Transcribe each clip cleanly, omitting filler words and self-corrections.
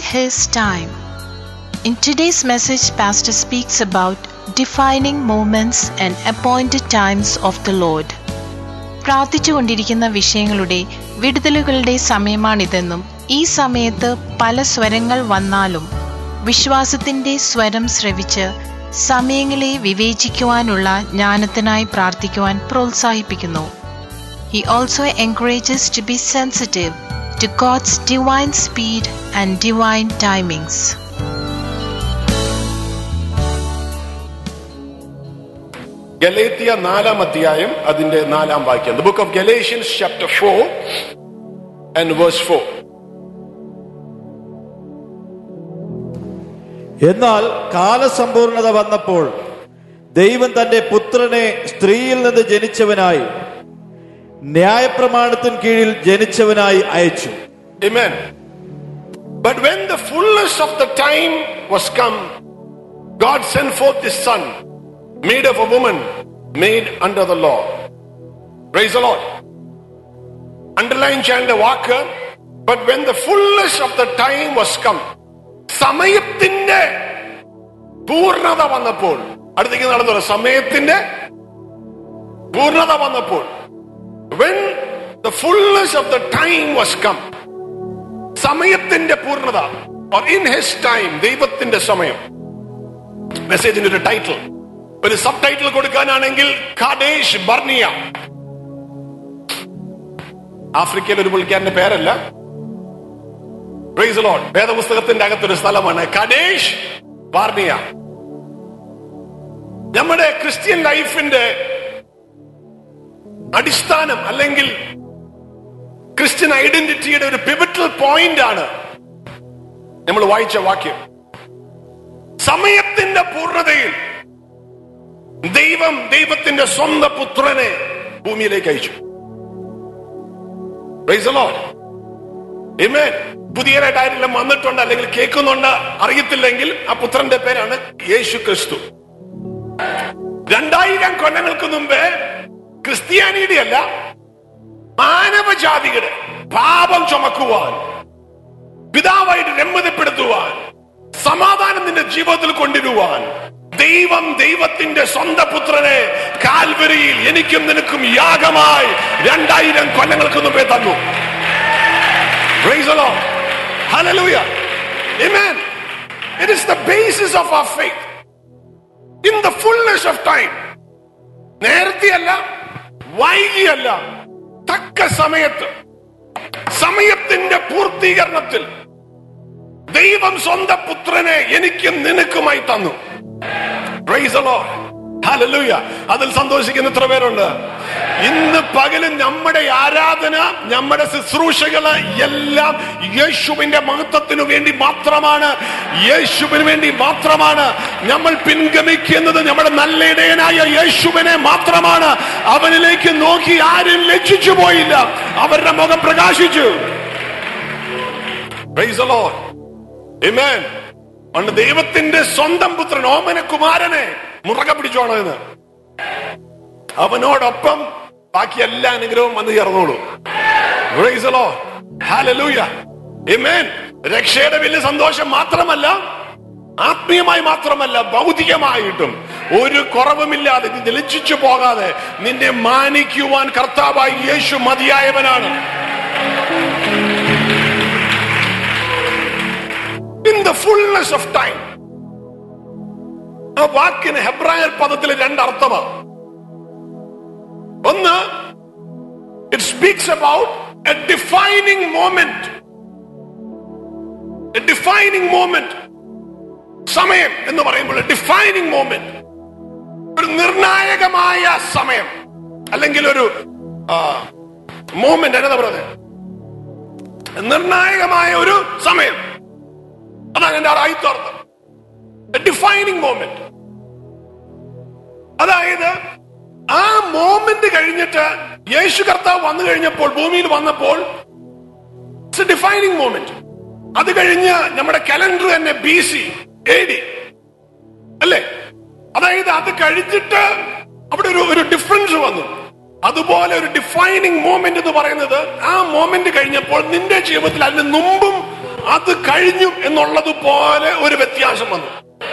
His time. In today's message, Pastor speaks about defining moments and appointed times of the Lord. പ്രാർത്ഥിച്ചുകൊണ്ടിരിക്കുന്ന വിഷയങ്ങളുടെ വിടുതലുകളുടെ സമയമാണിതെന്നും ഈ സമയത്ത് പല സ്വരങ്ങൾ വന്നാലും വിശ്വാസത്തിന്റെ സ്വരം ശ്രവിച്ച് സമയങ്ങളെ വിവേചിക്കുവാനുള്ള ജ്ഞാനത്തിനായി പ്രാർത്ഥിക്കുവാൻ പ്രോത്സാഹിപ്പിക്കുന്നു. He also encourages to be sensitive to God's divine speed and divine timings. Galatia 4 അധ്യായം അതിന്റെ 4 വാക്യം. The book of Galatians chapter 4 and verse 4. എന്നാൽ കാലസമ്പൂർണത വന്നപ്പോൾ ദൈവം തന്റെ പുത്രനെ സ്ത്രീയിൽ നിന്ന് ജനിച്ചവനായി ന്യായപ്രമാണത്തിന് കീഴിൽ ജനിച്ചവനായി അയച്ചു. Amen. But when the fullness of the time was come, God sent forth His Son, made of a woman, made under the law. Praise the Lord. Underline chant walk. But when the fullness of the time was come, സമയത്തിന്റെ പൂർണ്ണത വന്നപ്പോൾ, അടുത്തേക്ക് നടന്നു, സമയത്തിന്റെ പൂർണ്ണത വന്നപ്പോൾ, when the fullness of the time was come, സമയത്തിന്റെ പൂർണ്ണത, or in His time, ദൈവത്തിന്റെ സമയം. മെസ്സേജിന്റെ ഒരു ടൈറ്റിൽ, ഒരു സബ് ടൈറ്റിൽ കൊടുക്കാനാണെങ്കിൽ കാദേശ് ബർണിയ. ആഫ്രിക്കയിലെ ഒരു പുള്ളിക്കാരന്റെ പേരല്ല. Price the Lord. വേദപുസ്തകത്തിന്റെ അകത്തൊരു സ്ഥലമാണ് കാദേശ് ബർണിയ. നമ്മുടെ ക്രിസ്ത്യൻ ലൈഫിന്റെ അടിസ്ഥാനം അല്ലെങ്കിൽ ക്രിസ്ത്യൻ ഐഡന്റിറ്റിയുടെ ഒരു പിവറ്റൽ പോയിന്റ് ആണ് നമ്മൾ വായിച്ച വാക്യം. സമയത്തിന്റെ പൂർണ്ണതയിൽ ദൈവം ദൈവത്തിന്റെ സ്വന്തം പുത്രനെ ഭൂമിയിലേക്ക് അയച്ചു. Praise the Lord. ആമേൻ. പുതിയതായിട്ട് ആരെല്ലാം വന്നിട്ടുണ്ട് അല്ലെങ്കിൽ കേൾക്കുന്നുണ്ട് അറിയത്തില്ലെങ്കിൽ ആ പുത്രന്റെ പേരാണ് യേശു ക്രിസ്തു. 2000 കൊല്ലങ്ങൾക്ക് മുമ്പേ ക്രിസ്ത്യാനിയുടെ അല്ല, മാനവജാതിയുടെ പാപം ചുമക്കുവാൻ, പിതാവായിട്ട് രമ്യതപ്പെടുത്തുവാൻ, സമാധാനം നിന്റെ ജീവിതത്തിൽ കൊണ്ടുവരുവാൻ ദൈവം ദൈവത്തിന്റെ സ്വന്തം പുത്രനെ കാൽവരിയിൽ എനിക്കും നിനക്കും യാഗമായി 2000 കൊല്ലങ്ങൾക്ക് മുമ്പേ തന്നു. Praise the Lord. Hallelujah. Amen. It is the basis of our faith. In the fullness of time. നേരത്തെയല്ല, വൈകിയല്ല, തക്ക സമയത്ത്, സമയത്തിന്റെ പൂർത്തീകരണത്തിൽ ദൈവം സ്വന്തം പുത്രനെ എനിക്കും നിനക്കുമായി തന്നു. Praise the Lord. Hallelujah. അതിൽ സന്തോഷിക്കുന്ന എത്ര പേരുണ്ട്? ഇന്ന് പകലും നമ്മുടെ ആരാധന, നമ്മുടെ ശുശ്രൂഷകള് എല്ലാം യേശുവിന്റെ മഹത്വത്തിനു വേണ്ടി മാത്രമാണ്, യേശുവിന് വേണ്ടി മാത്രമാണ്. നമ്മൾ പിൻഗമിക്കുന്നത് നമ്മുടെ നല്ല ഇടയനായ യേശുവിനെ മാത്രമാണ്. അവനിലേക്ക് നോക്കി ആരും ലജ്ജിച്ചു പോയില്ല, അവരുടെ മുഖം പ്രകാശിച്ചു. Praise the Lord. Amen. അന്ന് ദൈവത്തിന്റെ സ്വന്തം പുത്രൻ, ഓമന കുമാരനെ മുറുകെ പിടിച്ചോണം എന്ന്, അവനോടൊപ്പം ബാക്കി എല്ലാ അനുഗ്രഹവും വന്ന് ചേർന്നോളൂ. Praise the Lord. Hallelujah. Amen. രക്ഷയുടെ വലിയ സന്തോഷം മാത്രമല്ല, ആത്മീയമായി മാത്രമല്ല, ഭൗതികമായിട്ടും ഒരു കുറവുമില്ലാതെ നീ ലജ്ജിച്ചു പോകാതെ നിന്നെ മാനിക്കുവാൻ കർത്താവായ യേശു മതിയായവനാണ്. In the fullness of time. ആ വാക്കിന് ഹെബ്രായർ പദത്തിൽ 2 അർത്ഥമാണ്. ഒന്ന്, it speaks about a defining moment. A defining moment. സമയം എന്ന് പറയുമ്പോൾ ഡിഫൈനിങ് മോമെന്റ്, ഒരു നിർണായകമായ സമയം അല്ലെങ്കിൽ ഒരു മോമെന്റ്, എന്താ പറയുന്നത്, നിർണായകമായ ഒരു സമയം. അതാണ് എന്റെ അർത്ഥം. Defining moment. അതായത് ആ മോമെന്റ് കഴിഞ്ഞിട്ട് യേശു കർത്താവ് വന്നു കഴിഞ്ഞപ്പോൾ, ഭൂമിയിൽ വന്നപ്പോൾ, ഇറ്റ്സ് എ ഡിഫൈനിങ് മോമെന്റ്. അത് കഴിഞ്ഞ് നമ്മുടെ കലണ്ടർ തന്നെ BC AD അല്ലേ? അതായത് അത് കഴിച്ചിട്ട് അവിടെ ഒരു ഡിഫറൻസ് വന്നു. അതുപോലെ ഒരു ഡിഫൈനിങ് മോമെന്റ് എന്ന് പറയുന്നത് ആ മോമെന്റ് കഴിഞ്ഞപ്പോൾ നിന്റെ ജീവിതത്തിൽ അതിന് മുമ്പും അത് കഴിഞ്ഞു എന്നുള്ളതുപോലെ ഒരു വ്യത്യാസം വന്നു.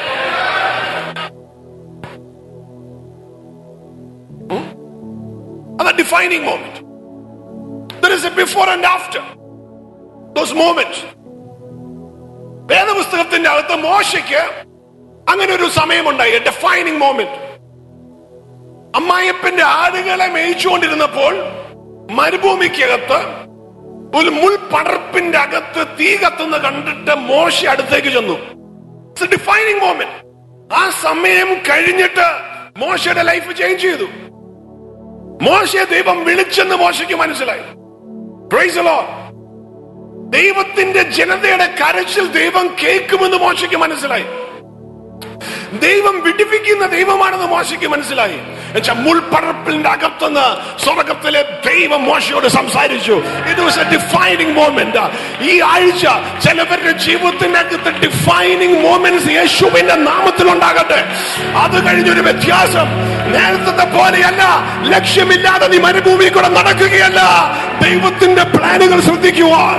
അത് defining moment. There is a before and after those moments. വേദപുസ്തകത്തിന്റെ അകത്ത് മോശയ്ക്ക് അങ്ങനെ ഒരു സമയമുണ്ടായി, ഡിഫൈനിങ് മോമെന്റ്. അമ്മായിയപ്പന്റെ ആടുകളെ മേയിച്ചുകൊണ്ടിരുന്നപ്പോൾ മരുഭൂമിക്കകത്ത് ഒരു മുൾപടർപ്പിന്റെ അകത്ത് തീ കത്തുന്ന കണ്ടിട്ട് മോശ അടുത്തേക്ക് ചെന്നു. It's a defining moment. ആ സമയം കഴിഞ്ഞിട്ട് മോശയുടെ ലൈഫ് ചേഞ്ച് ചെയ്തു. മോശയെ ദൈവം വിളിച്ചെന്ന് മോശയ്ക്ക് മനസ്സിലായി. Praise the Lord. ദൈവത്തിന്റെ ജനതയുടെ കരച്ചിൽ ദൈവം കേൾക്കുമെന്ന് മോശയ്ക്ക് മനസ്സിലായി. ദൈവം വിടിവിക്കുന്ന ദൈവമാണെന്ന് മോശയ്ക്ക് മനസ്സിലായി. എന്നുവെച്ചാൽ മുൾപടർപ്പിന്റെ അകത്തുനിന്ന് സ്വർഗത്തിലെ ദൈവം മോശയോട് സംസാരിച്ചു. It was a defining moment. ഈ ആഴ്ച ചിലവരുടെ ജീവിതത്തിനകത്ത് ഡിഫൈനിങ് മോമെന്റ്സ് യേശുവിന്റെ നാമത്തിൽ ഉണ്ടാകട്ടെ. അത് കഴിഞ്ഞൊരു വ്യത്യാസം. നേരത്തെ പോലെയല്ല, ലക്ഷ്യമില്ലാതെ നീ മരുഭൂമി കൂടെ നടക്കുകയല്ല, ദൈവത്തിന്റെ പ്ലാനുകൾ ശ്രദ്ധിക്കുവാൻ.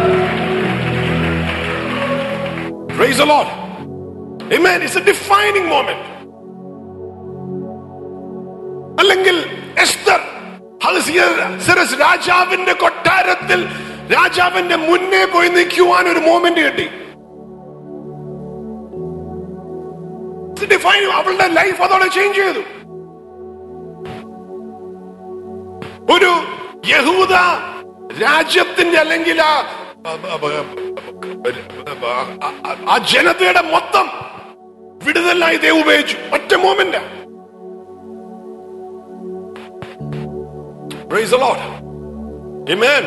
Praise the Lord. Amen. It's a defining moment. അല്ലെങ്കിൽ എസ്തർ അഹസ്വേരോസ് രാജാവിന്റെ കൊട്ടാരത്തിൽ രാജാവിന്റെ മുന്നേ പോയി നിൽക്കുവാൻ ഒരു മോമെന്റ് കിട്ടി. അവളുടെ ലൈഫ് അതോടെ ചേഞ്ച് ചെയ്തു. ഒരു യഹൂദ രാജ്യത്തിന്റെ അല്ലെങ്കിൽ ആ ജനതയുടെ മൊത്തം വിടുതലായി ദൈവം ഉപയോഗിച്ചു. ഒറ്റ moment. Praise the Lord. Amen.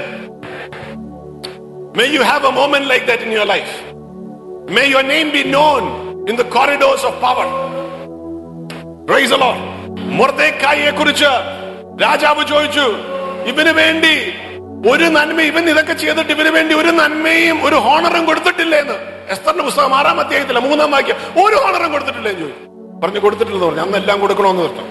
May you have a moment like that in your life. May your name be known in the corridors of power. Praise the Lord. മൊർദെഖായിയെ കുറിച്ച് രാജാവ് ചോദിച്ചു, ഇവന് വേണ്ടി ഒരു നന്മ, ഇവൻ ഇതൊക്കെ ചെയ്തിട്ട് ഇവന് വേണ്ടി ഒരു നന്മയും ഒരു ഹോണറും കൊടുത്തിട്ടില്ലേ എന്ന്. എസ്തറിന്റെ പുസ്തകം 6-ാം അധ്യായത്തിലെ 3-ാം വാക്യം. ഒരു ഹോണറും കൊടുത്തിട്ടില്ലേ എന്ന് ചോദിച്ചു. പറഞ്ഞു കൊടുത്തിട്ടില്ലെന്ന് പറഞ്ഞു. അന്ന് എല്ലാം കൊടുക്കണമെന്ന് പറഞ്ഞു.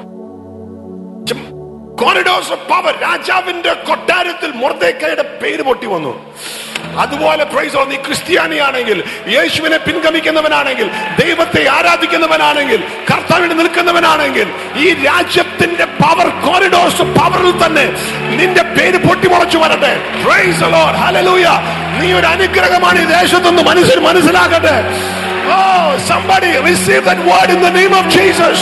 Corridors of power. രാജാവിന്റെ കൊട്ടാരത്തിൽ മൊർദെഖായിയുടെ പേര് പൊട്ടി വന്നു. അതുപോലെ പ്രൈസ് ദി ലോർഡ്. നീ ക്രിസ്ത്യാനിയാണെങ്കിൽ, യേശുവിനെ പിൻഗമിക്കുന്നവനാണെങ്കിൽ, ദൈവത്തെ ആരാധിക്കുന്നവനാണെങ്കിൽ, കർത്താവിന് നിൽക്കുന്നവനാണെങ്കിൽ, ഈ രാജ്യത്തിന്റെ പവർ കോറിഡോർസ് പവറിൽ തന്നെ നിന്റെ പേര് പൊട്ടിമുളച്ചു വരട്ടെ. Praise the Lord. ഹല്ലേലൂയ. നീ ഒരു അനുഗ്രഹമാണ് ഈ ദേശത്തൊന്ന് മനസ്സിലാകട്ടെ. Oh, somebody receive that word in the name of Jesus.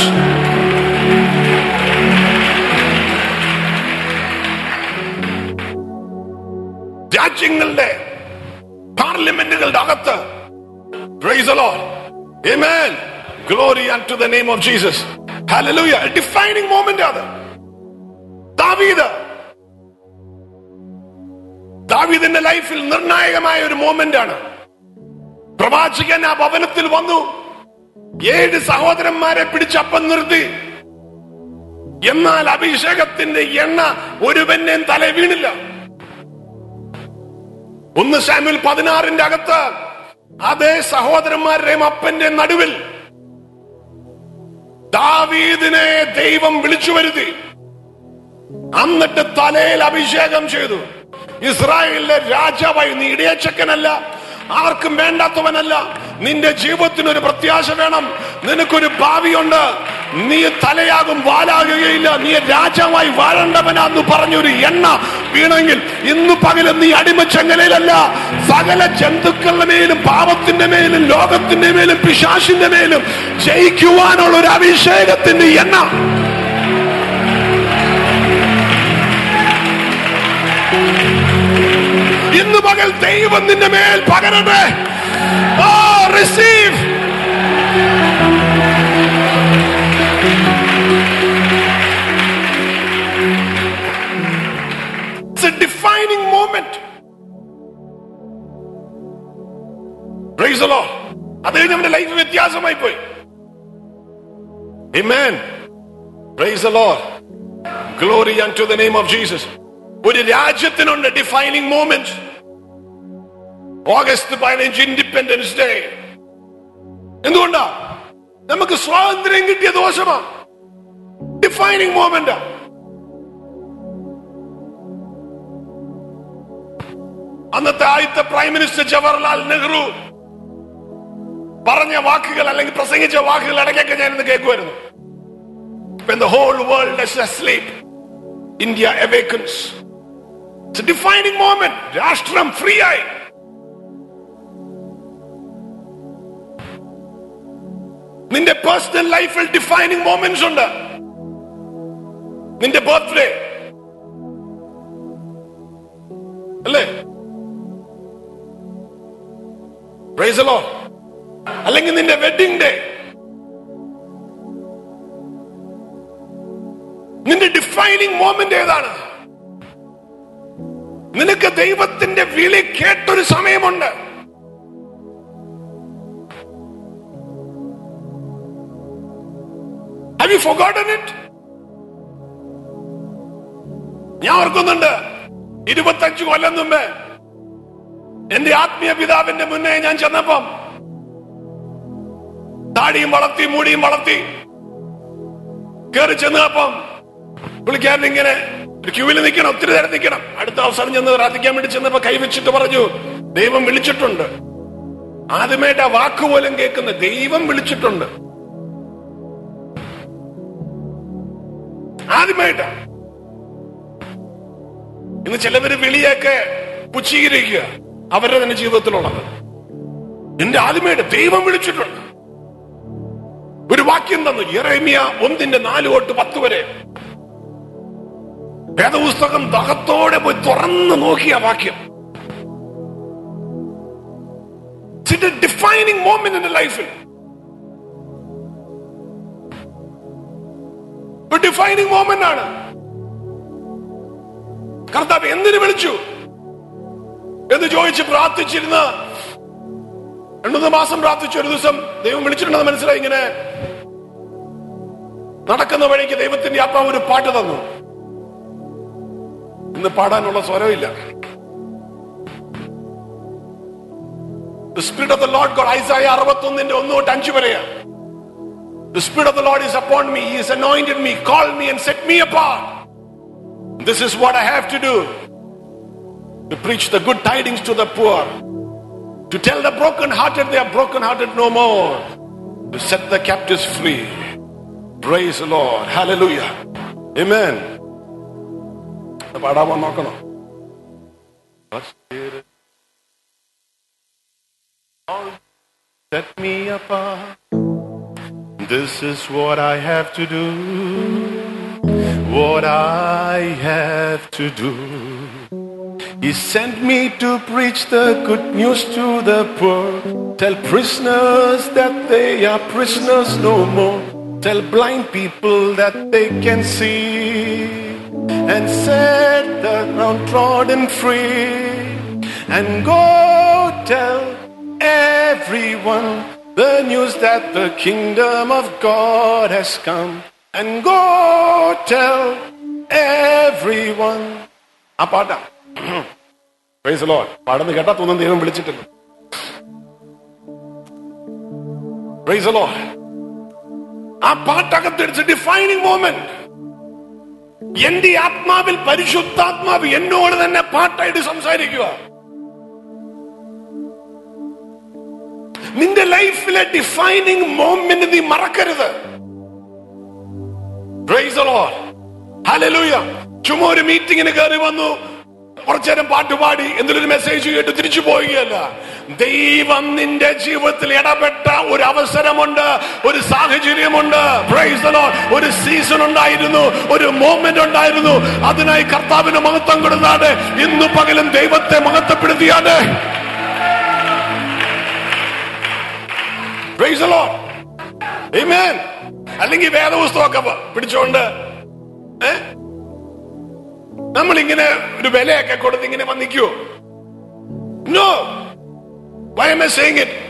രാജ്യങ്ങളുടെ പാർലമെന്റുകളുടെ അകത്ത് praise the Lord. Amen. Glory unto the name of Jesus. Hallelujah. A defining moment ആണ്. ദാവീദിന്റെ ലൈഫിൽ നിർണായകമായ ഒരു മോമെന്റ് ആണ്. പ്രവാചകൻ ആ ഭവനത്തിൽ വന്നു, 7 സഹോദരന്മാരെ പിടിച്ചപ്പം നിർത്തി. എന്നാൽ അഭിഷേകത്തിന്റെ എണ്ണ ഒരുവന്റെയും തല വീണില്ല. 1 ശമൂവേൽ 16 അകത്ത് അതേ സഹോദരന്മാരുടെയും അപ്പന്റെ നടുവിൽ ദാവീദിനെ ദൈവം വിളിച്ചു വരുത്തി. എന്നിട്ട് തലയിൽ അഭിഷേകം ചെയ്തു. ഇസ്രായേലിലെ രാജാവായി. നീ ഇടയച്ചക്കനല്ല, ആർക്കും വേണ്ടാത്തവനല്ല. നിന്റെ ജീവിതത്തിന് ഒരു പ്രത്യാശ വേണം. നിനക്കൊരു ഭാവിയുണ്ട്. നീ തലയാകും, വാലാകുകയില്ല. നീ രാജാവായി വാഴേണ്ടവനാന്ന് പറഞ്ഞൊരു എണ്ണ വീണെങ്കിൽ ഇന്ന് പകലും നീ അടിമച്ചങ്ങലയിലല്ല, സകല ജന്തുക്കളുടെ മേലും, പാപത്തിന്റെ മേലും, ലോകത്തിന്റെ മേലും, പിശാചിന്റെ മേലും ജയിക്കുവാനുള്ള ഒരു അഭിഷേകത്തിന്റെ എണ്ണ. ഇന്ന് പകൽ ദൈവം നിന്റെ മേൽ പകരട്ടെ. Receive. It's a defining moment. Praise the Lord. അത് കഴിഞ്ഞ് നമ്മുടെ ലൈഫ് വ്യത്യാസമായി പോയി. Amen. Praise the Lord. Glory unto the name of Jesus. ഒരു രാജ്യത്തിനുണ്ട് defining moment. August 15 independence day. എന്തുകൊണ്ടാ? നമുക്ക് സ്വാതന്ത്ര്യം കിട്ടിയ ദിവസമാ. Defining moment. അന്നത്തെ ആദ്യത്തെ പ്രൈം മിനിസ്റ്റർ ജവഹർലാൽ നെഹ്റു പറഞ്ഞ വാക്കുകൾ അല്ലെങ്കിൽ പ്രസംഗിച്ച വാക്കുകൾ ഇടയ്ക്കൊക്കെ ഞാൻ ഇന്ന് കേൾക്കുമായിരുന്നു. When the whole world is asleep, India awakens. It's a defining moment. രാഷ്ട്രം ഫ്രീ ആയി. നിന്റെ പേഴ്സണൽ ലൈഫിൽ ഡിഫൈനിങ് മൊമെന്റ്സ് ഉണ്ട്. നിന്റെ ബർത്ത്ഡേ അല്ലേ? Praise the Lord. അല്ലെങ്കിൽ നിന്റെ വെഡിങ് ഡേ. നിന്റെ ഡിഫൈനിങ് മൊമെന്റ് ഏതാണ്? നിനക്ക് ദൈവത്തിന്റെ വിളി കേട്ടൊരു സമയമുണ്ട്. Have you forgotten it? ഞാൻ ഓർക്കുന്നുണ്ട് 25 കൊല്ലം മുമ്പ് എന്റെ ആത്മീയ പിതാവിന്റെ മുന്നേ ഞാൻ ചെന്നപ്പം താടിയും വളർത്തി മൂടിയും വളർത്തി കയറി ചെന്നപ്പം പുള്ളിക്കാരൻ ഇങ്ങനെ ഒരു ക്യൂവിൽ നിൽക്കണം, ഒത്തിരി നേരം നിൽക്കണം. അടുത്ത അവസരം ചെന്ന് പ്രാർത്ഥിക്കാൻ വേണ്ടി ചെന്നപ്പോ കൈവച്ചിട്ട് പറഞ്ഞു, ദൈവം വിളിച്ചിട്ടുണ്ട്. ആദ്യമായിട്ട് ആ വാക്ക് പോലും കേൾക്കുന്ന ദൈവം വിളിച്ചിട്ടുണ്ട്. ആദ്യമായിട്ടാ. ഇന്ന് ചിലവര് വിളിയൊക്കെ പുച്ഛീകരിക്കുക, അവരുടെ തന്നെ ജീവിതത്തിലുള്ളത്. എന്റെ ആദ്യമായിട്ട് ദൈവം വിളിച്ചിട്ടുണ്ട്. ഒരു വാക്യം തന്നു, യെരമ്യ 1:4-10 വരെ. വേദപുസ്തകം ദഹത്തോടെ പോയി തുറന്ന് നോക്കിയ വാക്യം. It's a defining moment in ലൈഫിൽ. ഒരു ഡിഫൈനിങ് മൊമെന്റ് ആണ്. കർത്താവ് എന്തിനു വിളിച്ചു എന്ന് ചോദിച്ച് പ്രാർത്ഥിച്ചിരുന്ന 2 മാസം പ്രാർത്ഥിച്ചു. ഒരു ദിവസം ദൈവം വിളിച്ചിട്ടുണ്ടെന്ന് മനസ്സിലായി. ഇങ്ങനെ നടക്കുന്ന വഴിക്ക് ദൈവത്തിന്റെ ആത്മാവ് ഒരു പാട്ട് തന്നു. ഇന്ന് പാടാനുള്ള സ്വരമില്ല. The Spirit of the Lord God, Isaiah 61:1-5 വരെയാ. The Spirit of the Lord is upon me. He has anointed me, called me and set me apart. This is what I have to do. To preach the good tidings to the poor. To tell the broken-hearted they are broken-hearted no more. To set the captives free. Praise the Lord. Hallelujah. Amen. പാടാൻ നോക്കണം. Set me apart. This is what I have to do. What I have to do. He sent me to preach the good news to the poor. Tell prisoners that they are prisoners no more. Tell blind people that they can see. And set the downtrodden free. And go tell everyone the news that the kingdom of God has come. And go tell everyone. ആ പാട്ടാ. Praise the Lord. പാടുന്ന കേട്ടാ തോന്നുന്നു ദൈവം വിളിച്ചിട്ടില്ല. Praise the Lord. ആ പാട്ടകത്ത് it's a defining moment. എന്റെ ആത്മാവിൽ പരിശുദ്ധാത്മാവ് എന്നോട് തന്നെ പാട്ടായിട്ട് സംസാരിക്കുക. നിന്റെ ലൈഫിലെ ഡിഫൈനിങ് മൊമെന്റ് നീ മറക്കരുത്. Praise the Lord. Hallelujah. ചുമ്മാ ഒരു മീറ്റിങ്ങിന് കയറി വന്നു, കുറച്ചേരം പാട്ടുപാടി എന്തെങ്കിലും മെസ്സേജ് കേട്ട് തിരിച്ചു പോവുകയല്ല. ദൈവം നിന്റെ ജീവിതത്തിൽ ഇടപെട്ട ഒരു അവസരമുണ്ട്, ഒരു സാഹചര്യമുണ്ട്. Praise the Lord. ഒരു സീസൺ ഉണ്ടായിരുന്നു, ഒരു മോമെന്റ് ഉണ്ടായിരുന്നു. അതിനായി കർത്താവിന് മഹത്വം കൊടുത്താണ്. ഇന്നു പകലും ദൈവത്തെ മഹത്വപ്പെടുത്തിയാണ്. Praise the Lord. Amen. അല്ലെങ്കിൽ വേദപുസ്തകമൊക്കെ പിടിച്ചോണ്ട് നമ്മളിങ്ങനെ ഒരു വിലയൊക്കെ കൊടുത്ത് ഇങ്ങനെ വന്നിക്കോ? No. Why am I saying it?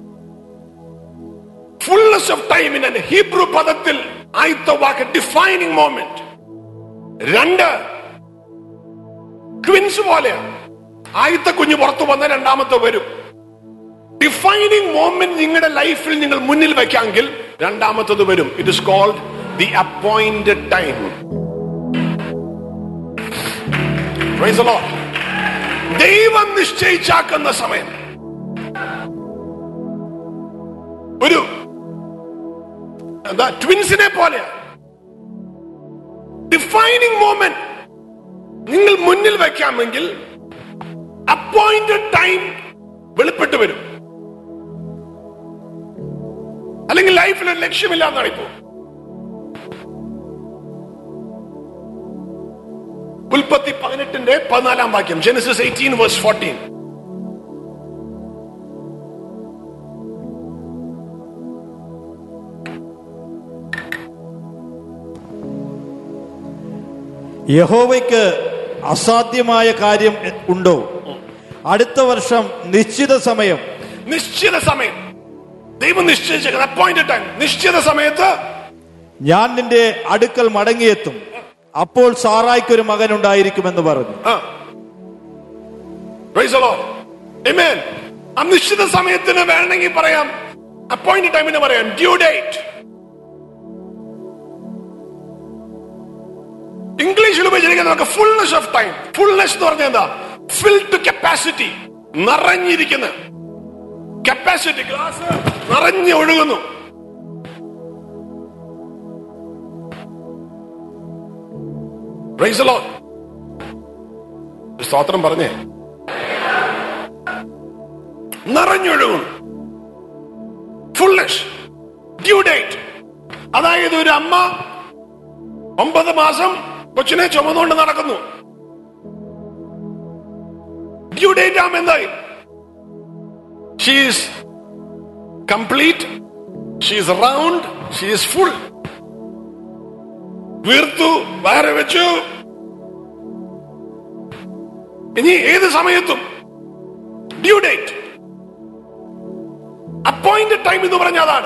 Fullness of time in a Hebrew പദത്തിൽ ആദ്യത്തെ വാക്ക് ഡിഫൈനിങ് മൊമെന്റ്. 2 ട്വിൻസ് പോലെയാണ്. ആദ്യത്തെ കുഞ്ഞ് പുറത്തു വന്ന രണ്ടാമത്തെ വരും. ഡിഫൈനിങ് മൊമെന്റ് നിങ്ങളുടെ ലൈഫിൽ നിങ്ങൾ മുന്നിൽ വെക്കാമെങ്കിൽ രണ്ടാമത്തത് വരും. It is called the appointed time. Praise the Lord. ദൈവം നിശ്ചയിച്ചാക്കുന്ന സമയം. ഒരു എന്താ ട്വിൻസിനെ പോലെ ഡിഫൈനിങ് മോമെന്റ് നിങ്ങൾ മുന്നിൽ വെക്കാമെങ്കിൽ അപ്പോയിന്റഡ് ടൈം വെളിപ്പെട്ട് വരും. അല്ലെങ്കിൽ ലൈഫിൽ ഒരു ലക്ഷ്യമില്ലാന്നാണ് ഇപ്പോ. ഉൽപ്പത്തി 18:14 ജെനസിസ് 18:14. യഹോവയ്ക്ക് അസാധ്യമായ കാര്യം ഉണ്ടോ? അടുത്ത വർഷം നിശ്ചിത സമയം ദൈവം നിശ്ചയിച്ചേക്കുന്നത് അപ്പോയിന്റഡ് ടൈം. നിശ്ചിത സമയത്ത് ഞാൻ നിന്റെ അടുക്കൽ മടങ്ങിയെത്തും, അപ്പോൾ സാറായ്ക്കൊരു മകൻ ഉണ്ടായിരിക്കുമെന്ന് പറഞ്ഞു. Praise the Lord. Amen. അനിശ്ചിത സമയത്തിന് വേണമെങ്കിൽ പറയാം, അപ്പോയിന്റഡ് ടൈമിന് പറയാം ഡ്യൂ ഡേറ്റ്. ഇംഗ്ലീഷിൽ ഉപയോഗിച്ചിരിക്കുന്ന ഫുൾനെസ് ഓഫ് ടൈം. ഫുൾനെസ് എന്ന് പറഞ്ഞാൽ എന്താ? ഫിൽ ടു കപ്പാസിറ്റി, നിറഞ്ഞിരിക്കുന്ന കപ്പാസിറ്റി. ഗ്ലാസ് നിറഞ്ഞു ഒഴുകുന്നു. Praise the Lord. സ്തോത്രം പറഞ്ഞേ. നിറഞ്ഞൊഴുകുന്നു. Fullness, due date. അതായത് ഒരു അമ്മ 9 മാസം കൊച്ചിനെ ചുമന്നുകൊണ്ട് നടക്കുന്നു. ഡ്യൂ ഡേറ്റ് ആകുമ്പോൾ എന്തായി? She is complete, she is round, she is full. വീർത്തു, വയറ് വെച്ചു. ഇനി ഏത് സമയത്തും ഡ്യൂ ഡേറ്റ്. അപ്പോയിന്റഡ് ടൈം എന്ന് പറഞ്ഞ അതാണ്.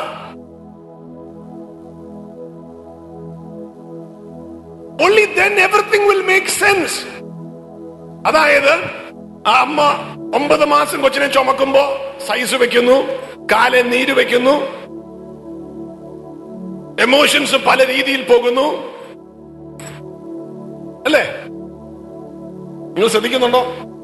Only then everything will make sense. അതായത് ആ അമ്മ 9 മാസം കൊച്ചിനെ ചുമക്കുമ്പോ സൈസ് വെക്കുന്നു, കാലെ നീര് വെക്കുന്നു, എമോഷൻസ് പല രീതിയിൽ പോകുന്നു, അല്ലേ? നിങ്ങൾ ശ്രദ്ധിക്കുന്നുണ്ടോ?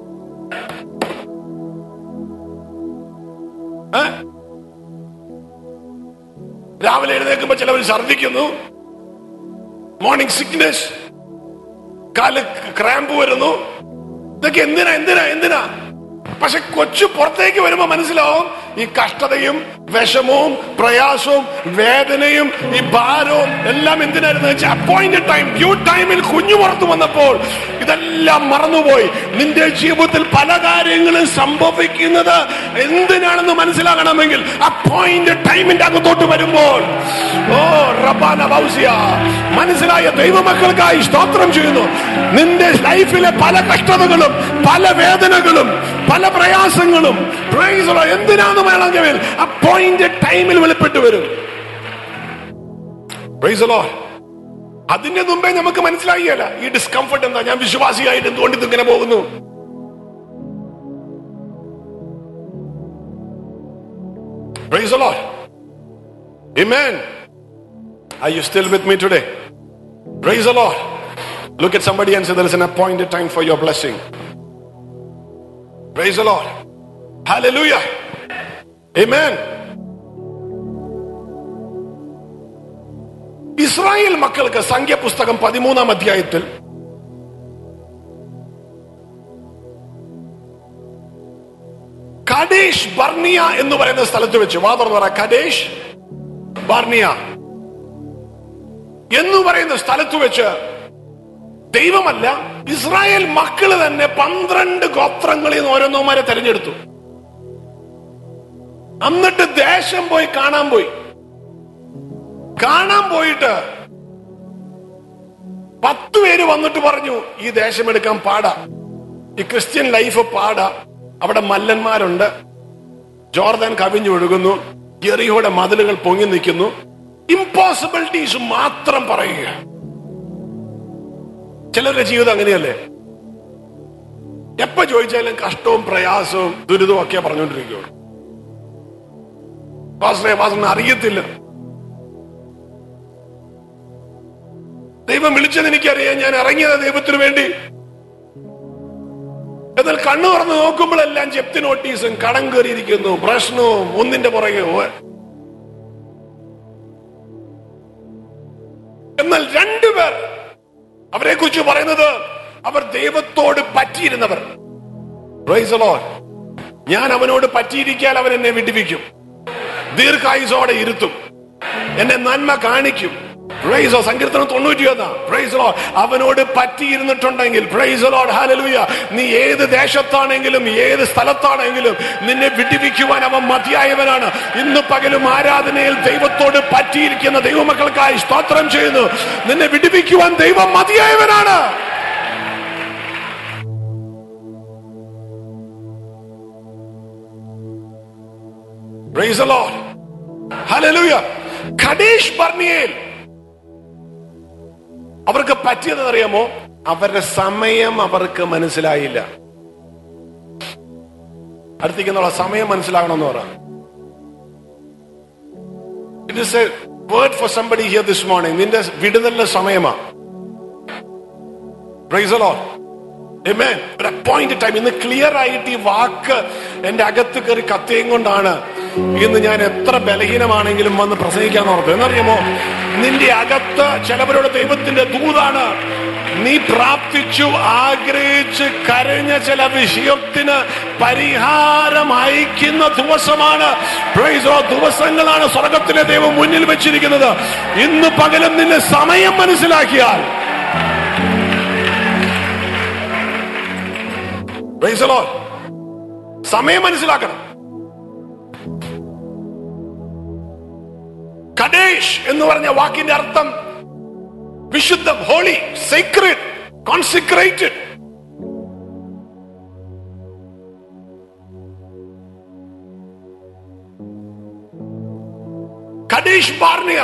രാവിലെ എഴുന്നേൽക്കുമ്പോ ചിലവർ ഛർദിക്കുന്നു, മോർണിംഗ് സിക്നെസ്, കാല് ക്രാമ്പ് വരുന്നു. ഇതൊക്കെ എന്തിനാ? പക്ഷെ കൊച്ചു പുറത്തേക്ക് വരുമ്പോ മനസ്സിലാവും ഈ കഷ്ടതയും വിഷമവും പ്രയാസവും വേദനയും ഈ ഭാരവും എല്ലാം എന്തിനായിരുന്നു വെച്ചാൽ അപ്പോയിന്റഡ് ടൈം, ഡ്യൂ ടൈമിൽ കുഞ്ഞു പുറത്തു വന്നപ്പോൾ ഇതെല്ലാം മറന്നുപോയി. നിന്റെ ജീവിതത്തിൽ പല കാര്യങ്ങളും സംഭവിക്കുന്നത് എന്തിനാണെന്ന് മനസ്സിലാകണമെങ്കിൽ അപ്പോയിന്റഡ് ടൈമിന്റെ അകത്തോട്ട് വരുമ്പോൾ. ഓ റബ്ബാന ബൗസിയ, മനസ്സിലായ ദൈവമക്കൾക്കായി സ്തോത്രം ചെയ്യുന്നു. നിന്റെ ലൈഫിലെ പല കഷ്ടതകളും പല വേദനകളും പല പ്രയാസങ്ങളും എന്തിനാന്ന് വേണമെങ്കിൽ അപ്പോയിന്റഡ് ടൈമിൽ വെളിപ്പെട്ടു വരും. Praise the Lord. അതിന്റെ മുമ്പേ നമുക്ക് മനസ്സിലായില്ല ഈ ഡിസ്കംഫർട്ട് എന്താ, ഞാൻ വിശ്വാസിയായിട്ട് എന്തുകൊണ്ട് ഇതിങ്ങനെ പോകുന്നു. Praise the Lord. Amen. Are you still with me today? Praise the Lord. Look at somebody and say there is an appointed time for your blessing. Praise the Lord. Hallelujah. Amen. Israel മക്കൾക്ക് സംഖ്യാപുസ്തകം 13-ാം അധ്യായത്തിൽ കദേശ് Barnea എന്ന് പറയുന്ന സ്ഥലത്ത് വെച്ച്, വാതർന്ന് പറ, കദേശ് Barnea എന്ന് പറയുന്ന സ്ഥലത്ത് വെച്ച് ദൈവമല്ല ഇസ്രായേൽ മക്കള് തന്നെ 12 ഗോത്രങ്ങളിൽ നിന്ന് ഓരോന്നോമാരെ തെരഞ്ഞെടുത്തു. എന്നിട്ട് ദേശം പോയി കാണാൻ പോയിട്ട് 10 പേര് വന്നിട്ട് പറഞ്ഞു ഈ ദേശം എടുക്കാൻ പാടാ, ഈ ക്രിസ്ത്യൻ ലൈഫ് പാടാ, അവിടെ മല്ലന്മാരുണ്ട്, ജോർദാൻ കവിഞ്ഞൊഴുകുന്നു, യെറിഹോയുടെ മതിലുകൾ പൊങ്ങി നിൽക്കുന്നു, ഇമ്പോസിബിലിറ്റീസ് മാത്രം പറയുക. ചിലരുടെ ജീവിതം അങ്ങനെയല്ലേ, എപ്പോ ചോദിച്ചാലും കഷ്ടവും പ്രയാസവും ദുരിതവും ഒക്കെ പറഞ്ഞുകൊണ്ടിരിക്കുകയുള്ളൂ. പാസ്റ്ററെ അറിയത്തില്ല, ദൈവം വിളിച്ചത് എനിക്കറിയാം, ഞാൻ ഇറങ്ങിയത് ദൈവത്തിന് വേണ്ടി എന്നാൽ കണ്ണു തുറന്ന് നോക്കുമ്പോഴെല്ലാം ജപ്തി നോട്ടീസും കടം കയറിയിരിക്കുന്നു, പ്രശ്നവും ഒന്നിന്റെ പുറകെ. എന്നാൽ രണ്ടുപേർ അവരെ കുറിച്ച് പറയുന്നത് അവർ ദൈവത്തോട് പറ്റിയിരുന്നവർ. Price the Lord. ഞാൻ അവനോട് പറ്റിയിരിക്കാൻ അവൻ എന്നെ വിടുവിക്കും, ദീർഘായുസോടെ ഇരുത്തും, എന്നെ നന്മ കാണിക്കും. Praise the Lord. സങ്കീർത്തനം 91. Praise the Lord. അവനോട് പറ്റിയിരുന്നിട്ടുണ്ടെങ്കിൽ, പ്രൈസ് ദി ലോർഡ്, ഹല്ലേലൂയ, നീ ഏത് ദേശത്താണെങ്കിലും ഏത് സ്ഥലത്താണെങ്കിലും നിന്നെ വിടുവിക്കുവാൻ അവൻ മതിയായവനാണ്. ഇന്ന് പകലും ആരാധനയിൽ ദൈവത്തോട് പറ്റിയിരിക്കുന്ന ദൈവമക്കൾക്കായി സ്തോത്രം ചെയ്യുന്നു. നിന്നെ വിടുവിക്കുവാൻ ദൈവം മതിയായവനാണ്. Praise the Lord. Hallelujah. ഖദേശ് ബർണിയയിൽ അവർക്ക് പറ്റിയതെന്നറിയാമോ? അവരുടെ സമയം അവർക്ക് മനസ്സിലായില്ല. അടുത്തേക്കുള്ള സമയം മനസ്സിലാകണമെന്ന് പറ. It is a word for somebody here this morning. നിന്റെ വിടുതലിന്റെ സമയമാ. Praise the Lord. Amen. At a point in time, ഇന്ന് ക്ലിയർ ആയിട്ട് ഈ വാക്ക് എന്റെ അകത്ത് കയറി കത്തിയും കൊണ്ടാണ് ഇന്ന് ഞാൻ എത്ര ബലഹീനമാണെങ്കിലും വന്ന് പ്രസംഗിക്കാൻ ഓർത്തു. എന്നറിയാമോ, നിന്റെ അകത്ത് ചിലവരുടെ ദൈവത്തിന്റെ ദൂതാണ്. നീ പ്രാർത്ഥിച്ചു ആഗ്രഹിച്ച് കരഞ്ഞ ചില വിഷയത്തിന് പരിഹാരം അയക്കുന്ന ദിവസമാണ്. Praise the Lord. ദിവസങ്ങളാണ് സ്വർഗത്തിലെ ദൈവം മുന്നിൽ വെച്ചിരിക്കുന്നത്. ഇന്ന് പകലും നിന്നെ സമയം മനസ്സിലാക്കിയാൽ, പ്രൈസ് ദി ലോർഡ്, സമയം മനസ്സിലാക്കണം. ഖദേശ് എന്ന് പറഞ്ഞ വാക്കിന്റെ അർത്ഥം വിശുദ്ധം, holy, secret, consecrated. Kadesh Barnea,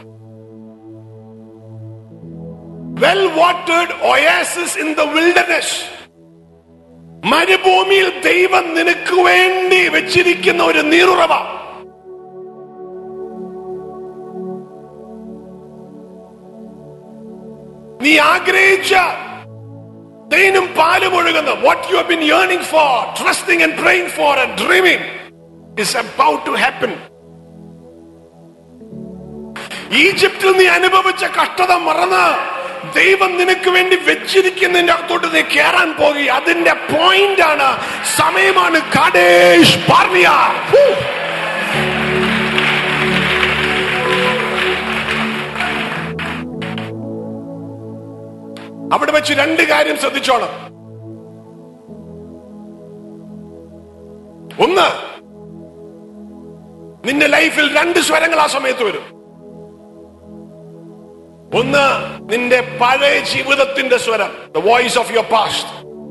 well watered oasis in the wilderness. മരുഭൂമിയിൽ ദൈവം നിനക്ക് വേണ്ടി വെച്ചിരിക്കുന്ന ഒരു നീരുറവ. നീ ആഗ്രഹിച്ച തേനും പാലും ഒഴുകുന്ന, what you have been yearning for, trusting and praying for and dreaming is about to happen. ഈജിപ്തിൽ നീ അനുഭവിച്ച കഷ്ടത മറന്ന് ദൈവം നിനക്ക് വേണ്ടി വെച്ചിരിക്കുന്നതിന്റെ അകത്തോട്ട് നീ കയറാൻ പോയി. അതിന്റെ പോയിന്റ് ആണ്, സമയമാണ്. Kadesh Barnea. അവിടെ വെച്ച് രണ്ട് കാര്യം ശ്രദ്ധിച്ചോണം. ഒന്ന്, നിന്റെ ലൈഫിൽ രണ്ട് സ്വരങ്ങൾ ആ സമയത്ത് വരും. ഒന്ന്, നിന്റെ പഴയ ജീവിതത്തിന്റെ സ്വരം, the voice of your past.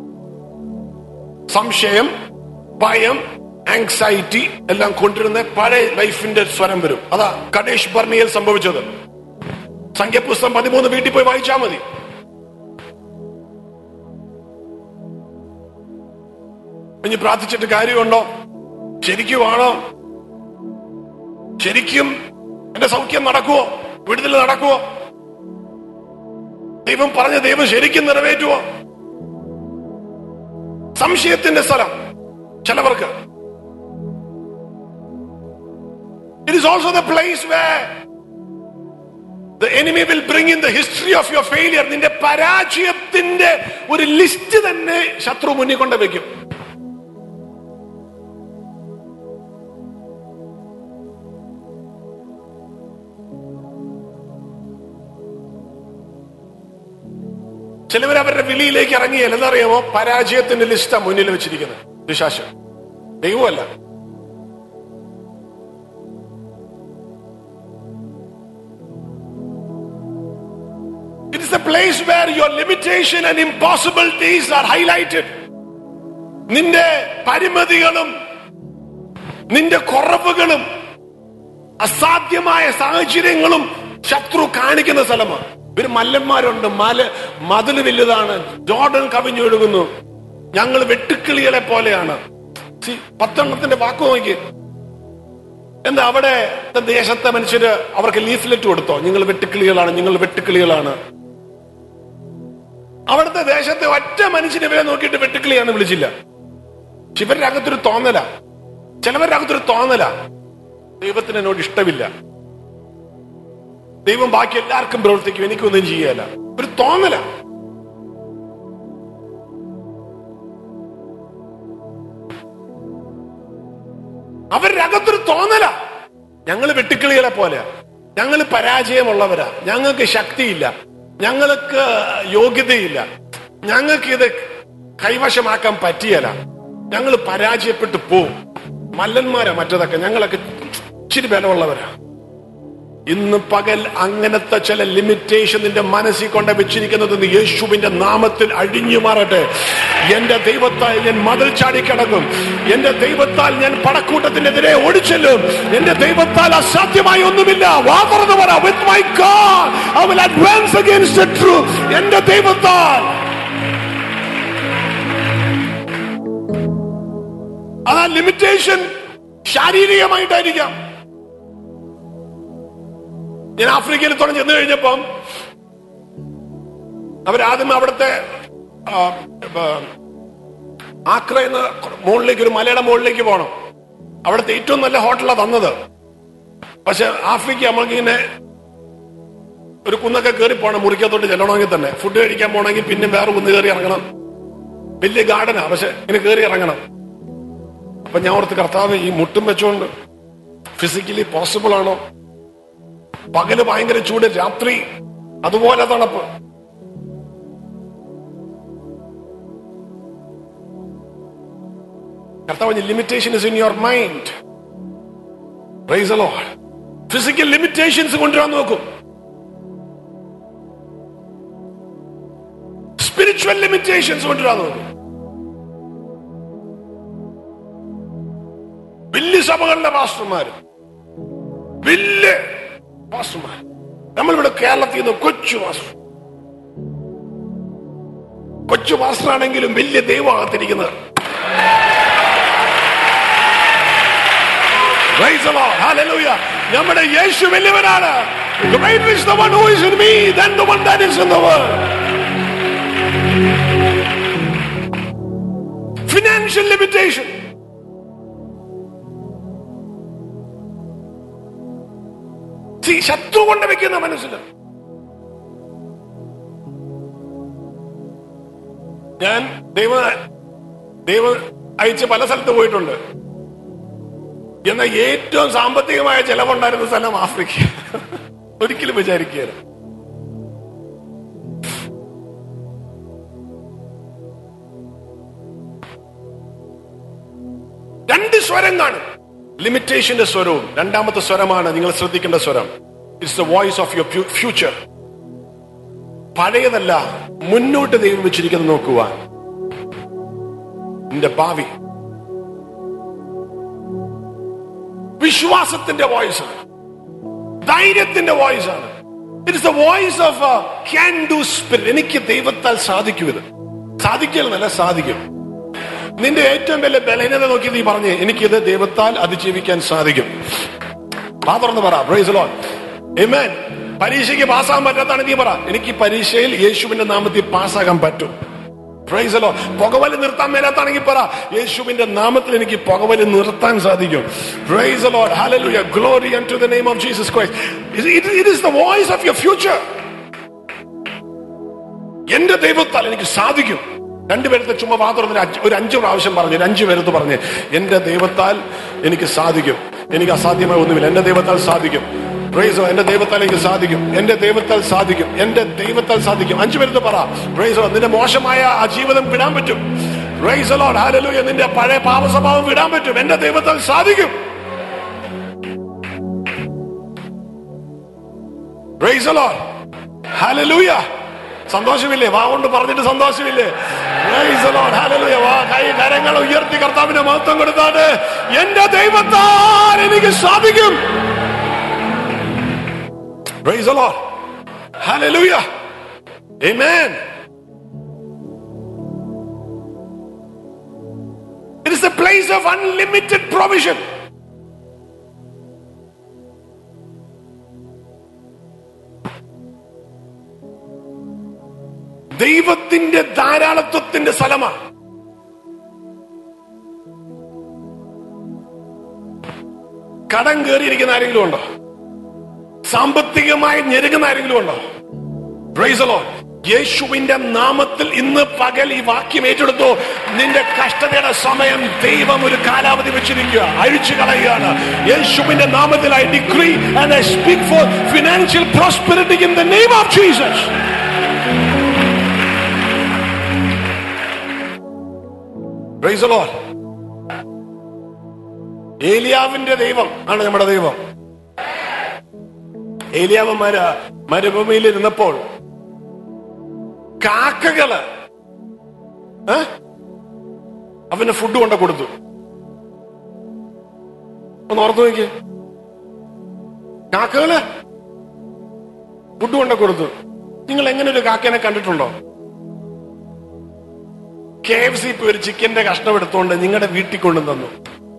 സംശയം, ഭയം, ആങ്സൈറ്റി എല്ലാം കൊണ്ടിരുന്ന പഴയ ലൈഫിന്റെ സ്വരം വരും. അതാ ഖദേശ് ബർണിയയിൽ സംഭവിച്ചത്. സംഖ്യാപുസ്തകം 13 വീട്ടിൽ പോയി വായിച്ചാൽ മതി. ഇനി പ്രാർത്ഥിച്ചിട്ട് കാര്യമുണ്ടോ? ശരിക്കുമാണോ? ശരിക്കും എന്റെ സൗഖ്യം നടക്കുവോ? വിടുതൽ നടക്കുവോ? ദൈവം പറഞ്ഞ ദൈവം ശരിക്കും നിറവേറ്റുവോ? സംശയത്തിന്റെ സ്ഥലം ചിലവർക്ക്. It is also the place where the enemy will bring in the history of your failure. നിന്റെ പരാജയത്തിന്റെ ഒരു ലിസ്റ്റ് തന്നെ ശത്രു മുന്നിൽ കൊണ്ട് വെക്കും. ചിലവർ അവരുടെ വിളിയിലേക്ക് ഇറങ്ങിയാൽ എന്നറിയാമോ, പരാജയത്തിന്റെ ലിസ്റ്റാ മുന്നിൽ വെച്ചിരിക്കുന്നത്. വിശ്വാസം ദൈവമല്ല. It is the place where your limitation and impossibilities are highlighted. നിന്റെ പരിമിതികളും നിന്റെ കുറവുകളും അസാധ്യമായ സാഹചര്യങ്ങളും ശത്രു കാണിക്കുന്ന സ്ഥലമാണ്. ഒരു മല്ലന്മാരുണ്ട്, മതില് വലുതാണ്, ജോർഡൻ കവിഞ്ഞൊഴുകുന്നു, ഞങ്ങൾ വെട്ടുക്കിളികളെ പോലെയാണ്. 10 വാക്ക് നോക്കി. എന്താ അവിടെ ദേശത്തെ മനുഷ്യര് അവർക്ക് ലീഫ്ലെറ്റ് കൊടുത്തോ? നിങ്ങൾ വെട്ടുക്കിളികളാണ്, നിങ്ങൾ വെട്ടുക്കിളികളാണ്. അവിടുത്തെ ദേശത്തെ ഒറ്റ മനുഷ്യനെ ഇവരെ നോക്കിയിട്ട് വെട്ടുക്കിളിയാന്ന് വിളിച്ചില്ല. പക്ഷെ ഇവരുടെ അകത്തൊരു തോന്നല, ചിലവരുടെ അകത്തൊരു തോന്നല, ദൈവത്തിന് എന്നോട് ഇഷ്ടമില്ല, ദൈവം ബാക്കി എല്ലാവർക്കും പ്രവർത്തിക്കും, എനിക്കൊന്നും ചെയ്യല, ഒരു തോന്നല. അവരുടെ അകത്തൊരു തോന്നല, ഞങ്ങള് വെട്ടുക്കിളികളെ പോലെ, ഞങ്ങള് പരാജയമുള്ളവരാ, ഞങ്ങൾക്ക് ശക്തിയില്ല, ഞങ്ങൾക്ക് യോഗ്യതയില്ല, ഞങ്ങൾക്ക് ഇത് കൈവശമാക്കാൻ പറ്റിയല്ല, ഞങ്ങൾ പരാജയപ്പെട്ടു പോവും, മല്ലന്മാരാ മറ്റതൊക്കെ, ഞങ്ങളൊക്കെ ഇച്ചിരി ബലമുള്ളവരാ. ഇന്ന് പകൽ അങ്ങനത്തെ ചില ലിമിറ്റേഷൻ നിന്റെ മനസ്സിൽ കൊണ്ട് വെച്ചിരിക്കുന്നത് യേശുവിന്റെ നാമത്തിൽ അഴിഞ്ഞു മാറട്ടെ. എന്റെ ദൈവത്താൽ ഞാൻ മതിൽ ചാടിക്കിടക്കും, എന്റെ ദൈവത്താൽ ഞാൻ പടക്കൂട്ടത്തിനെതിരെ ഓടിച്ചെല്ലും, എന്റെ ദൈവത്താൽ അസാധ്യമായി ഒന്നുമില്ല. വാതർന്ന് പറ, with my God I will advance against the truth. എന്റെ ദൈവത്താൽ. ആ ലിമിറ്റേഷൻ ശാരീരികമായിട്ടായിരിക്കാം. ഞാൻ ആഫ്രിക്കയിൽ തുടങ്ങി ചെന്ന് കഴിഞ്ഞപ്പം അവരാദ്യം അവിടുത്തെ ആക്രയെന്ന് മുകളിലേക്ക്, ഒരു മലയുടെ മുകളിലേക്ക് പോകണം. അവിടുത്തെ ഏറ്റവും നല്ല ഹോട്ടലാണ് തന്നത്. പക്ഷെ ആഫ്രിക്ക നമ്മൾക്കിങ്ങനെ ഒരു കുന്നൊക്കെ കയറി പോകണം, മുറിക്കത്തോട്ട് ചെല്ലണമെങ്കിൽ തന്നെ. ഫുഡ് കഴിക്കാൻ പോകണമെങ്കിൽ പിന്നെ വേറെ കുന്ന് കയറി ഇറങ്ങണം. വലിയ ഗാർഡനാ, പക്ഷെ ഇങ്ങനെ കയറി ഇറങ്ങണം. അപ്പൊ ഞാൻ ഓർത്ത്, കർത്താവ്, ഈ മുട്ടും വെച്ചോണ്ട് ഫിസിക്കലി പോസിബിൾ ആണോ? പകല് ഭയങ്കര ചൂട്, രാത്രി അതുപോലെ തണുപ്പ്. കർത്താവ്, limitation is in your mind. Praise the Lord. Physical limitations കൊണ്ടുവരാൻ നോക്കും, സ്പിരിച്വൽ ലിമിറ്റേഷൻസ് കൊണ്ടുവരാൻ നോക്കും. വലിയ സഭകളുടെ പാസ്റ്റർമാര്, വലിയ പാസ്റ്റർമാർ, നമ്മളിവിടെ കേരളത്തിൽ നിന്ന് കൊച്ചു പാസ്റ്ററാണെങ്കിലും വലിയ ദൈവമാകത്തിരിക്കുന്നത്. നമ്മുടെ യേശു വലിയവനാണ്. Greater is the one who is in me than the one that is in the world. Financial limitation. ശത്രു കൊണ്ട് വെക്കുന്ന മനസ്സിൽ. ഞാൻ ദൈവം അയച്ച് പല സ്ഥലത്ത് പോയിട്ടുണ്ട്. എന്നാൽ ഏറ്റവും സാമ്പത്തികമായ ചെലവുണ്ടായിരുന്ന സ്ഥലം ആഫ്രിക്ക. ഒരിക്കലും വിചാരിക്കുകയില്ല. രണ്ട് സ്വരം കാണും. ലിമിറ്റേഷന്റെ സ്വരവും രണ്ടാമത്തെ സ്വരമാണ് നിങ്ങൾ ശ്രദ്ധിക്കേണ്ട സ്വരം. It's the voice of your future. പഴയതല്ല, മുന്നോട്ട് ദൈവം വെച്ചിരിക്കുന്നത് നോക്കുവാൻ. നിന്റെ ഭാവി വിശ്വാസത്തിന്റെ വോയിസ് ആണ്, ധൈര്യത്തിന്റെ വോയിസ് ആണ്. It's the voice of can do spirit. എനിക്ക് ദൈവത്താൽ സാധിക്കും. ഇത് സാധിക്കലെന്നല്ല, സാധിക്കും. നിന്റെ ഏറ്റവും വലിയ ബലഹീനത നോക്കി നീ പറഞ്ഞേ, എനിക്കിത് ദൈവത്താൽ അതിജീവിക്കാൻ സാധിക്കും. തുറന്ന് പറ, പ്രൈസ് ദി ലോർഡ്. ആമേൻ. പരീക്ഷയ്ക്ക് പാസ്സാകാൻ പറ്റാത്താണ് നീ പറ, എനിക്ക് പരീക്ഷയിൽ യേശുവിന്റെ നാമത്തിൽ പാസ്സാകാൻ പറ്റും. Praise the Lord. പുകവലി നിർത്താൻ മേലാത്താണെങ്കിൽ പറ, യേശുവിന്റെ നാമത്തിൽ എനിക്ക് പുകവലി നിർത്താൻ സാധിക്കും. Praise the Lord. Hallelujah. Glory unto the name of Jesus Christ. It is the voice of your future. എന്റെ ദൈവത്താൽ എനിക്ക് സാധിക്കും. രണ്ടുപേരത്തെ ചുമ്മാ തുറന്ന് ഒരു 5 പ്രാവശ്യം പറഞ്ഞു, 5 പേരത്ത് പറഞ്ഞ്, എന്റെ ദൈവത്താൽ എനിക്ക് സാധിക്കും, എനിക്ക് അസാധ്യമായ ഒന്നുമില്ല, എന്റെ ദൈവത്താൽ സാധിക്കും. Praise the Lord. എന്റെ ദൈവത്താൽ എനിക്ക് സാധിക്കും, എന്റെ ദൈവത്താൽ സാധിക്കും, എന്റെ ദൈവത്താൽ സാധിക്കും. 5 പേരത്ത് പറ. Praise the Lord. നിന്റെ മോശമായ ആ ജീവിതം വിടാൻ പറ്റും. Praise the Lord. ഹല്ലേലൂയ. നിന്റെ പഴയ പാപ സ്വഭാവം വിടാൻ പറ്റും. എന്റെ ദൈവത്താൽ സാധിക്കും. Praise the Lord. ഹല്ലേലൂയ. സന്തോഷമില്ലേ? വാ കൊണ്ട് പറഞ്ഞിട്ട് സന്തോഷമില്ലേ? Praise the Lord. ഹല്ലേലൂയ. വാ കരങ്ങൾ ഉയർത്തി കർത്താവിനെ മഹത്വം കൊടുത്താണ്. എന്റെ ദൈവത്താൽ എനിക്ക് സാധിക്കും. Praise the Lord. Hallelujah. Amen. It is the place of unlimited provision. ദൈവത്തിന്റെ ധാരാളത്വത്തിന്റെ സ്ഥലമാണ്. കടം കയറിയിരിക്കുന്ന ആരെങ്കിലും ഉണ്ടോ? സാമ്പത്തികമായി ഞെരുങ്ങുന്ന ആരെങ്കിലും ഉണ്ടോ? Praise the Lord. യേശുവിന്റെ നാമത്തിൽ ഇന്ന് പകൽ ഈ വാക്യം ഏറ്റെടുത്തോ. നിന്റെ കഷ്ടതയുടെ സമയം ദൈവം ഒരു കാലാവധി വെച്ചിരിക്കുക, അഴിച്ചു കളയുകയാണ്. യേശുവിന്റെ നാമത്തിൽ I decree and I speak for financial prosperity in the name of Jesus. Praise the Lord. ഏലിയാവിന്റെ ദൈവം ആണ് നമ്മുടെ ദൈവം. ഏലിയാവ് മരുഭൂമിയിൽ ഇരുന്നപ്പോൾ കാക്കകള് അവന് ഫുഡ് കൊണ്ട് കൊടുത്തു. ഒന്ന് ഓർത്തു നോക്കിയേ, കാക്കകള് ഫുഡ് കൊണ്ട് കൊടുത്തു. നിങ്ങൾ എങ്ങനെ ഒരു കാക്കേനെ കണ്ടിട്ടുണ്ടോ? KFC ഇപ്പൊ ഒരു ചിക്കന്റെ കഷ്ണം എടുത്തുകൊണ്ട് നിങ്ങളുടെ വീട്ടിൽ കൊണ്ടു തന്നു.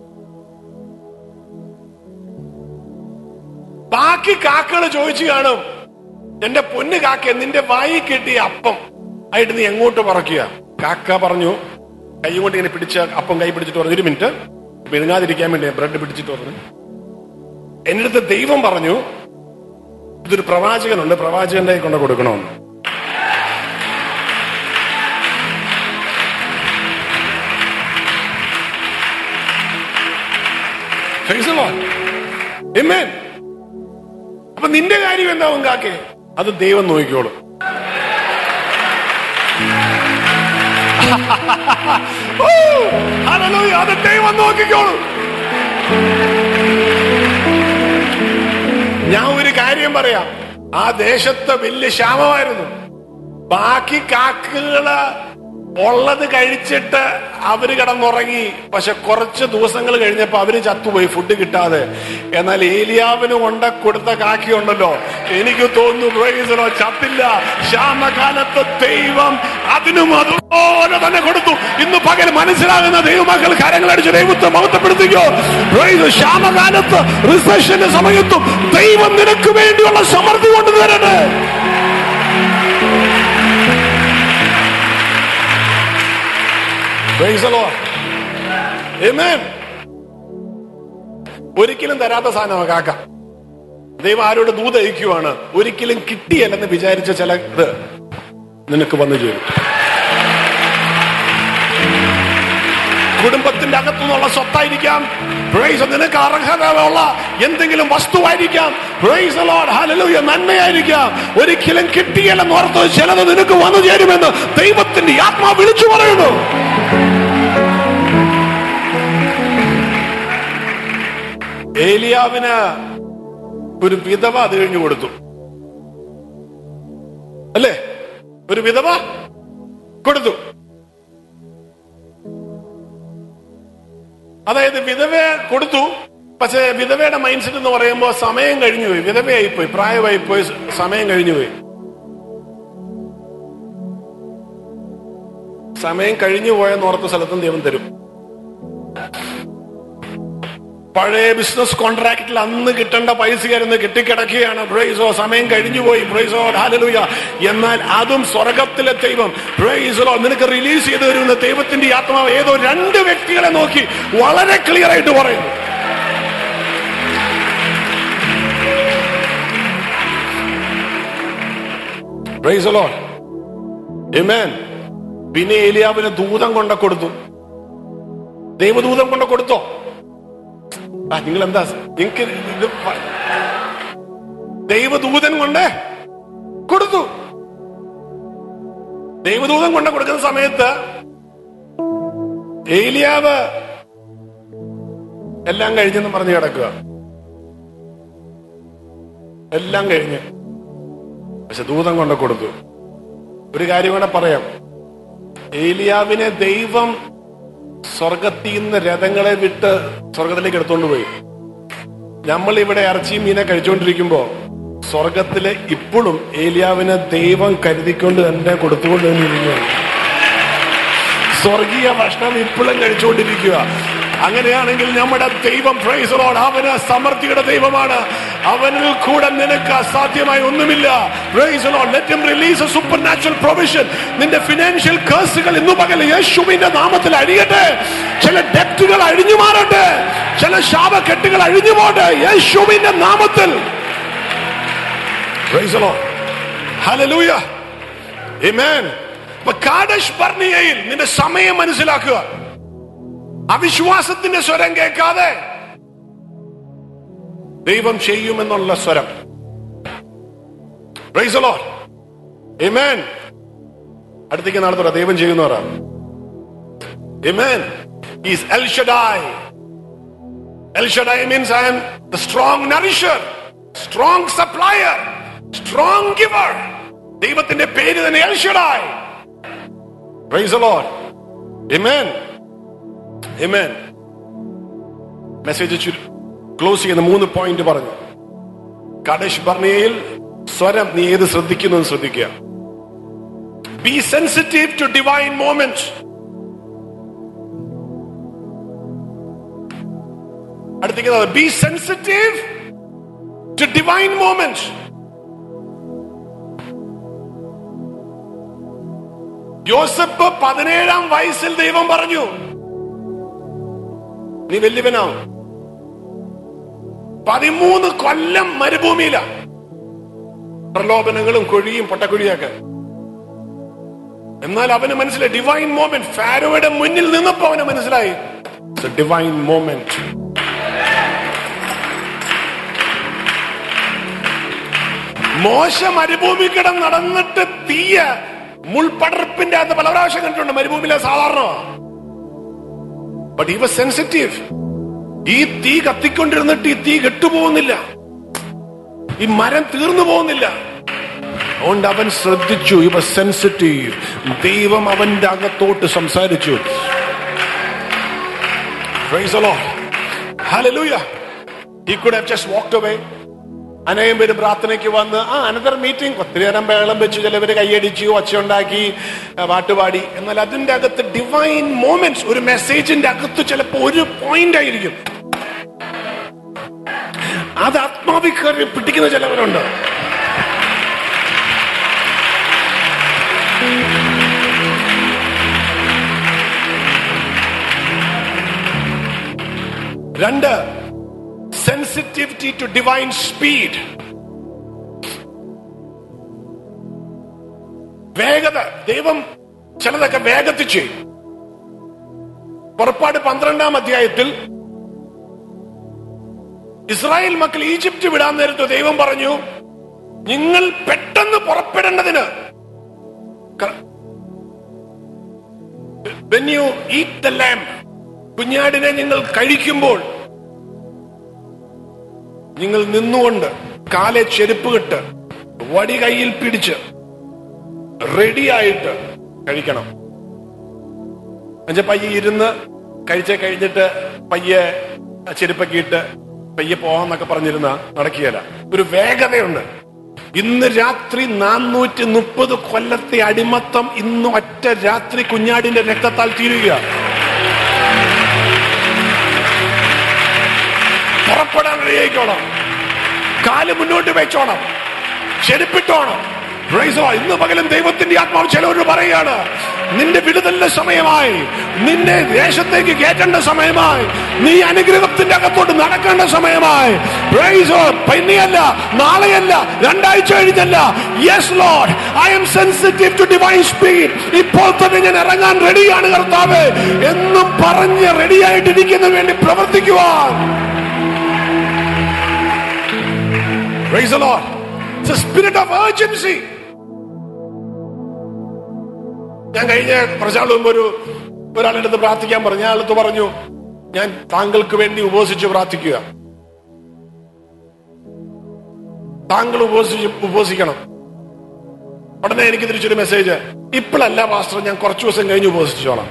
ബാക്കി കാക്കകള് ചോദിച്ചു കാണും, എന്റെ പൊന്ന് കാക്ക, നിന്റെ വായി കെട്ടിയ അപ്പം ആയിട്ട് നീ എങ്ങോട്ട് പറക്കുക? കാക്ക പറഞ്ഞു, കൈ കൊണ്ട് ഇങ്ങനെ പിടിച്ച അപ്പം കൈ പിടിച്ചിട്ട് പറഞ്ഞു, 1 മിനിറ്റ് വിഴുങ്ങാതിരിക്കാൻ വേണ്ടി ബ്രെഡ് പിടിച്ചിട്ട് പറഞ്ഞു. എന്റെ അടുത്ത് ദൈവം പറഞ്ഞു, ഇതൊരു പ്രവാചകനുണ്ട്, പ്രവാചകന്റെ കൊണ്ട് കൊടുക്കണമെന്ന്. Amen. അപ്പൊ നിന്റെ കാര്യം എന്താവും കാക്കേ? അത് ദൈവം നോക്കിക്കോളും. അത് ദൈവം നോക്കിക്കോളും. ഞാൻ ഒരു കാര്യം പറയാം, ആ ദേശത്ത് വലിയ ക്ഷാമമായിരുന്നു. ബാക്കി കാക്കകള് ഉള്ളത് കഴിച്ചിട്ട് അവര് കിടന്നുറങ്ങി. പക്ഷെ കുറച്ച് ദിവസങ്ങൾ കഴിഞ്ഞപ്പോ അവര് ചത്തുപോയി, ഫുഡ് കിട്ടാതെ. എന്നാൽ ഏലിയാവിന് കൊണ്ട് കൊടുത്ത കാക്കിയുണ്ടല്ലോ, എനിക്ക് തോന്നുന്നു ചത്തില്ല. ക്ഷാമകാലത്ത് ദൈവം അതിനും അതുപോലെ തന്നെ കൊടുത്തു. ഇന്ന് പകൽ മനസ്സിലാകുന്ന ദൈവമക്കൾ കരങ്ങളടിച്ച് ദൈവത്തെ മഹത്വപ്പെടുത്തിക്കോ. ക്ഷാമകാലത്ത്, റിസഷന്റെ സമയത്തും ദൈവം നിനക്ക് വേണ്ടിയുള്ള സമൃദ്ധി കൊണ്ടുതരട്ടെ. Praise the Lord. Amen. ഒരിക്കലും തരാത്ത സാധനമാണ് കാക്ക. ദൈവം ആരോട് ദൂത് അയക്കുവാണ്, ഒരിക്കലും കിട്ടിയല്ലെന്ന് വിചാരിച്ച ചില ഇത് നിനക്ക് വന്നു ചേരും. കുടുംബത്തിന്റെ അകത്തുനിന്നുള്ള സ്വത്തായിരിക്കാം, നിനക്ക് അർഹതയുള്ള എന്തെങ്കിലും വസ്തുവായിരിക്കാം, നന്മയായിരിക്കാം. ഒരിക്കലും കിട്ടിയല്ലെന്ന് ഓർത്ത് ചിലത് നിനക്ക് വന്നു ചേരുമെന്ന് ദൈവത്തിന്റെ ആത്മാവ് വിളിച്ചു പറയുന്നു. ഏലിയാവിന് ഒരു വിധവ അത് കഴിഞ്ഞു കൊടുത്തു, അല്ലേ? ഒരു വിധവ കൊടുത്തു. അതായത് വിധവയെ കൊടുത്തു. പക്ഷെ വിധവയുടെ മൈൻഡ് സെറ്റ് എന്ന് പറയുമ്പോൾ സമയം കഴിഞ്ഞുപോയി, വിധവയായിപ്പോയി, പ്രായമായിപ്പോയി, സമയം കഴിഞ്ഞുപോയി. സമയം കഴിഞ്ഞു പോയെന്ന് ഓർത്ത സ്ഥലത്തും ദൈവം തരും. പഴയ ബിസിനസ് കോൺട്രാക്റ്റിൽ അന്ന് കിട്ടേണ്ട പൈസയായിരുന്നു കിട്ടിക്കിടക്കുകയാണ്. പ്രൈസോ, സമയം കഴിഞ്ഞുപോയി. പ്രൈസോ, ഹല്ലേലൂയ. എന്നാൽ അതും സ്വർഗത്തിലെ ദൈവം പ്രൈസോ നിനക്ക് റിലീസ് ചെയ്തു തരുന്ന ദൈവത്തിന്റെ ആത്മാവ് ഏതോ 2 വ്യക്തികളെ നോക്കി വളരെ ക്ലിയർ ആയിട്ട് പറയുന്നു. Praise the Lord. ആമേൻ. പിന്നെ ഏലിയാവിന് ദൂതം കൊണ്ട് കൊടുത്തു. ദൈവദൂതം കൊണ്ട് കൊടുത്തോ? നിങ്ങൾ എന്താ, നിങ്ങൾക്ക് ഇത് ദൈവദൂതൻ കൊണ്ട് കൊടുത്തു. ദൈവദൂതൻ കൊണ്ട് കൊടുക്കുന്ന സമയത്ത് ഏലിയാവ് എല്ലാം കഴിഞ്ഞെന്ന് പറഞ്ഞു കിടക്കുക. എല്ലാം കഴിഞ്ഞ്, പക്ഷെ ദൂതം കൊണ്ട് കൊടുത്തു. ഒരു കാര്യം കൂടെ പറയാം, ഏലിയാവിനെ ദൈവം സ്വർഗത്തിൽ നിന്ന് രഥങ്ങളെ വിട്ട് സ്വർഗത്തിലേക്ക് എടുത്തോണ്ട് പോയി. നമ്മൾ ഇവിടെ ഇറച്ചിയും മീനെ കഴിച്ചുകൊണ്ടിരിക്കുമ്പോ സ്വർഗത്തിലെ ഇപ്പോഴും ഏലിയാവിനെ ദൈവം കരുതിക്കൊണ്ട് തന്നെ കൊടുത്തുകൊണ്ട് തന്നെ ഇരിക്കുകയാണ്. സ്വർഗീയ ഭക്ഷണം ഇപ്പോഴും കഴിച്ചുകൊണ്ടിരിക്കുക. അങ്ങനെയാണെങ്കിൽ നമ്മുടെ ദൈവം പ്രൈസ് ദി ലോർഡ്, അവന് സമൃദ്ധിയുടെ ദൈവമാണ്. അവനിൽ കൂടെ നിനക്ക് അസാധ്യമായി ഒന്നുമില്ല. Praise the Lord. Let him release a supernatural provision. നിന്റെ ഫിനാൻഷ്യൽ കേസുകൾ ഇന്നു പകൽ യേശുവിന്റെ നാമത്തിൽ അഴിയട്ടെ. ചില ഡെപ്റ്റുകൾ അഴിഞ്ഞു മാറട്ടെ. ചില ശാപക്കെട്ടുകൾ അഴിഞ്ഞു പോട്ടെ യേശുവിന്റെ നാമത്തിൽ. Praise the Lord. Hallelujah. Amen. ഇപ്പൊ കാദേശ് ബർണിയയിൽ നിന്റെ സമയം മനസ്സിലാക്കുക. അവിശ്വാസത്തിന്റെ സ്വരം കേൾക്കാതെ ദൈവം ചെയ്യുമെന്നുള്ള സ്വരം. Praise the Lord. Amen. അടുത്തേക്ക് നടത്തുക. ദൈവം ചെയ്യുന്നവരാ. Amen. He is El Shaddai. El Shaddai means I am the strong nourisher, strong supplier, strong giver. ദൈവത്തിന്റെ പേര് തന്നെ El Shaddai. Praise the Lord. Amen. Amen. Message close ചെയ്യുന്ന 3 പോയിന്റ് പറഞ്ഞു. കാദേശ് ബർണിയയിൽ സ്വരം നീ ഏത് ശ്രദ്ധിക്കുന്നു എന്ന് ശ്രദ്ധിക്കുക. Be sensitive to divine moments. അടുത്തേക്ക് be sensitive to divine moments. യോസഫ് 17-ാം വയസ്സിൽ ദൈവം പറഞ്ഞു നീ വലിയവനാവും. 13 കൊല്ലം മരുഭൂമിയില പ്രലോഭനങ്ങളും കൊഴിയും പൊട്ടക്കുഴിയൊക്കെ. എന്നാൽ അവന് മനസ്സിലായി ഡിവൈൻ മോമെന്റ്. ഫാരോയുടെ മുന്നിൽ നിന്നപ്പോ അവന് മനസ്സിലായി ഡിവൈൻ മോമെന്റ്. മോശ മരുഭൂമി കിടന്ന് നടന്നിട്ട് തീയ മുൾപടർപ്പിന്റെ അകത്ത് പല പ്രാവശ്യം കണ്ടിട്ടുണ്ട്. മരുഭൂമിയിലെ സാധാരണ. But he was sensitive. ഈ തീ കത്തിക്കൊണ്ടിരുന്നിട്ട് ഈ തീ കെട്ടുപോകുന്നില്ല, ഈ മരം തീർന്നു പോകുന്നില്ല. അതുകൊണ്ട് അവൻ ശ്രദ്ധിച്ചു. He was sensitive. ദൈവം അവന്റെ അകത്തോട്ട് സംസാരിച്ചു. Praise the Lord. Hallelujah. He could have just walked away. അനേകം പേര് പ്രാർത്ഥനയ്ക്ക് വന്ന് അനന്തര മീറ്റിംഗ് ഒത്തിരി നേരം ബഹളം വെച്ചു, ചിലവര് കൈയടിച്ചു, ഒച്ചയുണ്ടാക്കി, പാട്ടുപാടി. എന്നാൽ അതിന്റെ അകത്ത് ഡിവൈൻ മോമെന്റ്സ്, ഒരു മെസ്സേജിന്റെ അകത്ത് ചിലപ്പോ ഒരു പോയിന്റ് ആയിരിക്കും. അത് ആത്മാവിൽ കയറി പിടിക്കുന്ന ചിലവരുണ്ട്. രണ്ട്, sensitivity to divine speed. വേഗത. ദൈവം ചിലതൊക്കെ വേഗത്തിൽ ചെയ്യും. പുറപ്പാട് 12-ാം അധ്യായത്തിൽ ഇസ്രായേൽ മക്കൾ ഈജിപ്റ്റ് വിടാൻ നേരത്ത് ദൈവം പറഞ്ഞു നിങ്ങൾ പെട്ടെന്ന് പുറപ്പെടേണ്ടതിന് when you eat the lamb, കുഞ്ഞാടിനെ നിങ്ങൾ കഴിക്കുമ്പോൾ നിങ്ങൾ നിന്നുകൊണ്ട് കാലെ ചെരുപ്പ് കെട്ട് വടി കയ്യിൽ പിടിച്ച് റെഡിയായിട്ട് കഴിക്കണം. പയ്യെ ഇരുന്ന് കഴിഞ്ഞിട്ട് പയ്യെ ചെരുപ്പൊക്കെ ഇട്ട് പയ്യെ പോവാന്നൊക്കെ പറഞ്ഞിരുന്ന നടക്കുകയല്ല. ഒരു വേഗതയുണ്ട്. ഇന്ന് രാത്രി 430 കൊല്ലത്തെ അടിമത്തം ഇന്ന് ഒറ്റ രാത്രി കുഞ്ഞാടിന്റെ രക്തത്താൽ തീരുക. പുറപ്പെടാൻ റെഡിയായിക്കോണം. കാല് മുന്നോട്ട് വെച്ചോണം, ചെരുപ്പിട്ടോണം. ഇന്ന് പകലും ദൈവത്തിന്റെ ആത്മാവ് ചിലവരോട് പറയാണ് നിന്റെ വിടുതലിന്റെ സമയമായി, നിന്നെ ദേശത്തേക്ക് കയറ്റേണ്ട സമയമായി, നീ അനുഗ്രഹത്തിന്റെ അകത്തോട്ട് നടക്കേണ്ട സമയമായി. പിന്നെയല്ല, നാളെയല്ല, 2 ആഴ്ച കഴിഞ്ഞല്ല. Yes Lord, I am sensitive to divine speed. ഇപ്പോൾ തന്നെ ഞാൻ ഇറങ്ങാൻ റെഡിയാണ് കർത്താവേ എന്നും പറഞ്ഞ് റെഡിയായിട്ടിരിക്കുന്ന വേണ്ടി പ്രവർത്തിക്കുവാൻ. Praise the Lord. It's a spirit of urgency. ഞാൻ കഴിഞ്ഞ കുറച്ചാൾ മുമ്പ് ഒരാളുടെ അടുത്ത് പ്രാർത്ഥിക്കാൻ പറഞ്ഞു. അയാളടുത്ത് പറഞ്ഞു ഞാൻ താങ്കൾക്ക് വേണ്ടി ഉപവസിച്ച് പ്രാർത്ഥിക്കുക, താങ്കൾ ഉപവസിക്കണം. ഉടനെ എനിക്ക് തിരിച്ചൊരു മെസ്സേജ്, ഇപ്പോഴല്ല പാസ്റ്റർ, ഞാൻ കുറച്ചു ദിവസം കഴിഞ്ഞ് ഉപവസിച്ചോളാം.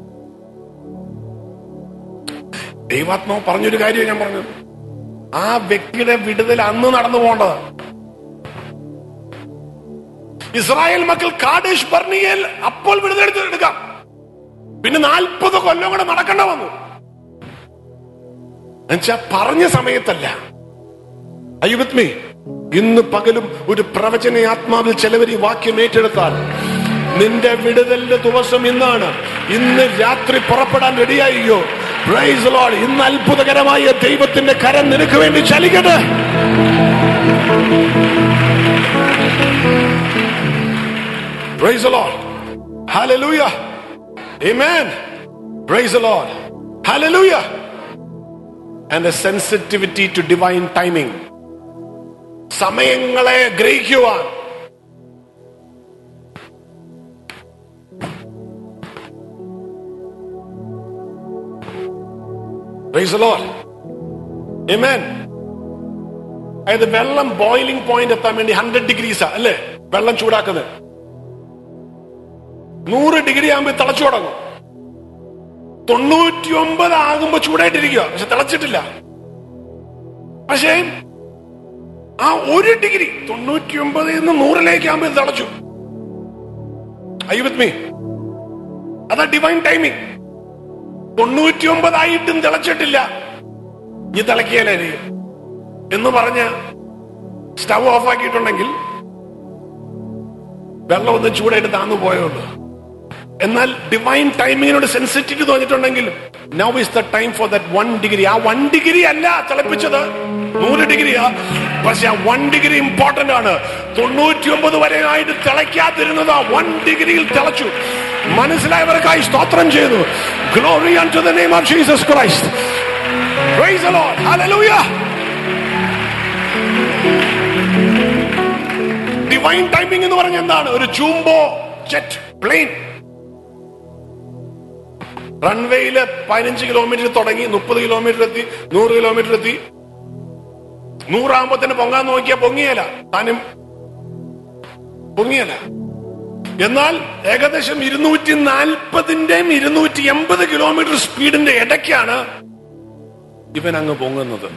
ദൈവാത്മാവ് പറഞ്ഞൊരു കാര്യം ഞാൻ പറഞ്ഞു, ആ വ്യക്തിയുടെ വിടുതൽ അന്ന് നടന്നു പോകേണ്ടത്. ഇസ്രായേൽ മക്കൾ കാദേശ് ബർണിയയിൽ അപ്പോൾ വിടുതലെടുക്കാം. പിന്നെ 40 കൊല്ലം കൂടെ നടക്കേണ്ട വന്നു. എന്നുവെച്ചാ പറഞ്ഞ സമയത്തല്ല, Are you with me? ഇന്ന് പകലും ഒരു പ്രവചന ആത്മാവിൽ ചിലവർ ഈ വാക്യം ഏറ്റെടുത്താൽ നിന്റെ വിടുതലിന്റെ ദിവസം ഇന്നാണ്. ഇന്ന് രാത്രി പുറപ്പെടാൻ റെഡിയായിയോ? Praise the Lord. ഇന്ന് അത്ഭുതകരമായ ദൈവത്തിന്റെ കരം നിനക്ക് വേണ്ടി ചലിക്കട്ടെ. Praise the Lord. Hallelujah. Amen. Praise the Lord. Hallelujah. And a sensitivity to divine timing. സമയങ്ങളെ ഗ്രഹിക്കുവാൻ. Praise the Lord. Amen. അതായത് വെള്ളം ബോയിലിംഗ് പോയിന്റ് എത്താൻ വേണ്ടി 100 ഡിഗ്രീസാ അല്ലേ വെള്ളം ചൂടാക്കുന്നത്. 100 ഡിഗ്രി ആകുമ്പോൾ തിളച്ചു തുടങ്ങും. 99 ആകുമ്പോ ചൂടായിട്ടിരിക്കുക, പക്ഷെ തിളച്ചിട്ടില്ല. പക്ഷേ ആ 1 ഡിഗ്രി 99 നിന്ന് 100 ആകുമ്പോൾ തിളച്ചു. Are you with me? അതാ ഡിവൈൻ ടൈമിങ്. 99 ആയിട്ടും തിളച്ചിട്ടില്ല, ഈ തിളക്കിയാലായിരിക്കും എന്ന് പറഞ്ഞ് സ്റ്റവ് ഓഫ് ആക്കിയിട്ടുണ്ടെങ്കിൽ വെള്ളം ഒന്ന് ചൂടായിട്ട് താന്നു പോയുള്ളൂ. എന്നാൽ ഡിവൈൻ ടൈമിങ്ങിനോട് സെൻസിറ്റിവിറ്റി തോന്നിയിട്ടുണ്ടെങ്കിൽ now is the time for that 1 degree. ആ 1 ഡിഗ്രി അല്ല തിളപ്പിച്ചത്, 100 ഡിഗ്രിയാ. പക്ഷെ ആ 1 ഡിഗ്രി ഇമ്പോർട്ടന്റ് ആണ്. 99 വരെ ആയിട്ട് തിളയ്ക്കാതിരുന്നത് ആ 1 ഡിഗ്രിയിൽ തിളച്ചു. മനസ്സിലായവർക്കായി സ്തോത്രം ചെയ്തു. Glory unto the name of Jesus Christ. Praise the Lord. Hallelujah. Divine timing എന്ന് പറഞ്ഞ എന്താണ്? ഒരു ജൂംബോ ജെറ്റ് പ്ലെയിൻ റൺവേയില് 15 കിലോമീറ്റർ തുടങ്ങി 30 കിലോമീറ്റർ എത്തി, 100 കിലോമീറ്റർ എത്തി. 100 ആകുമ്പോ തന്നെ പൊങ്ങാൻ നോക്കിയാ പൊങ്ങിയല്ല, താനും പൊങ്ങിയല്ല. എന്നാൽ ഏകദേശം 240ന്റെയും 280 കിലോമീറ്റർ സ്പീഡിന്റെ ഇടയ്ക്കാണ് ഇവൻ അങ്ങ് പൊങ്ങുന്നത്.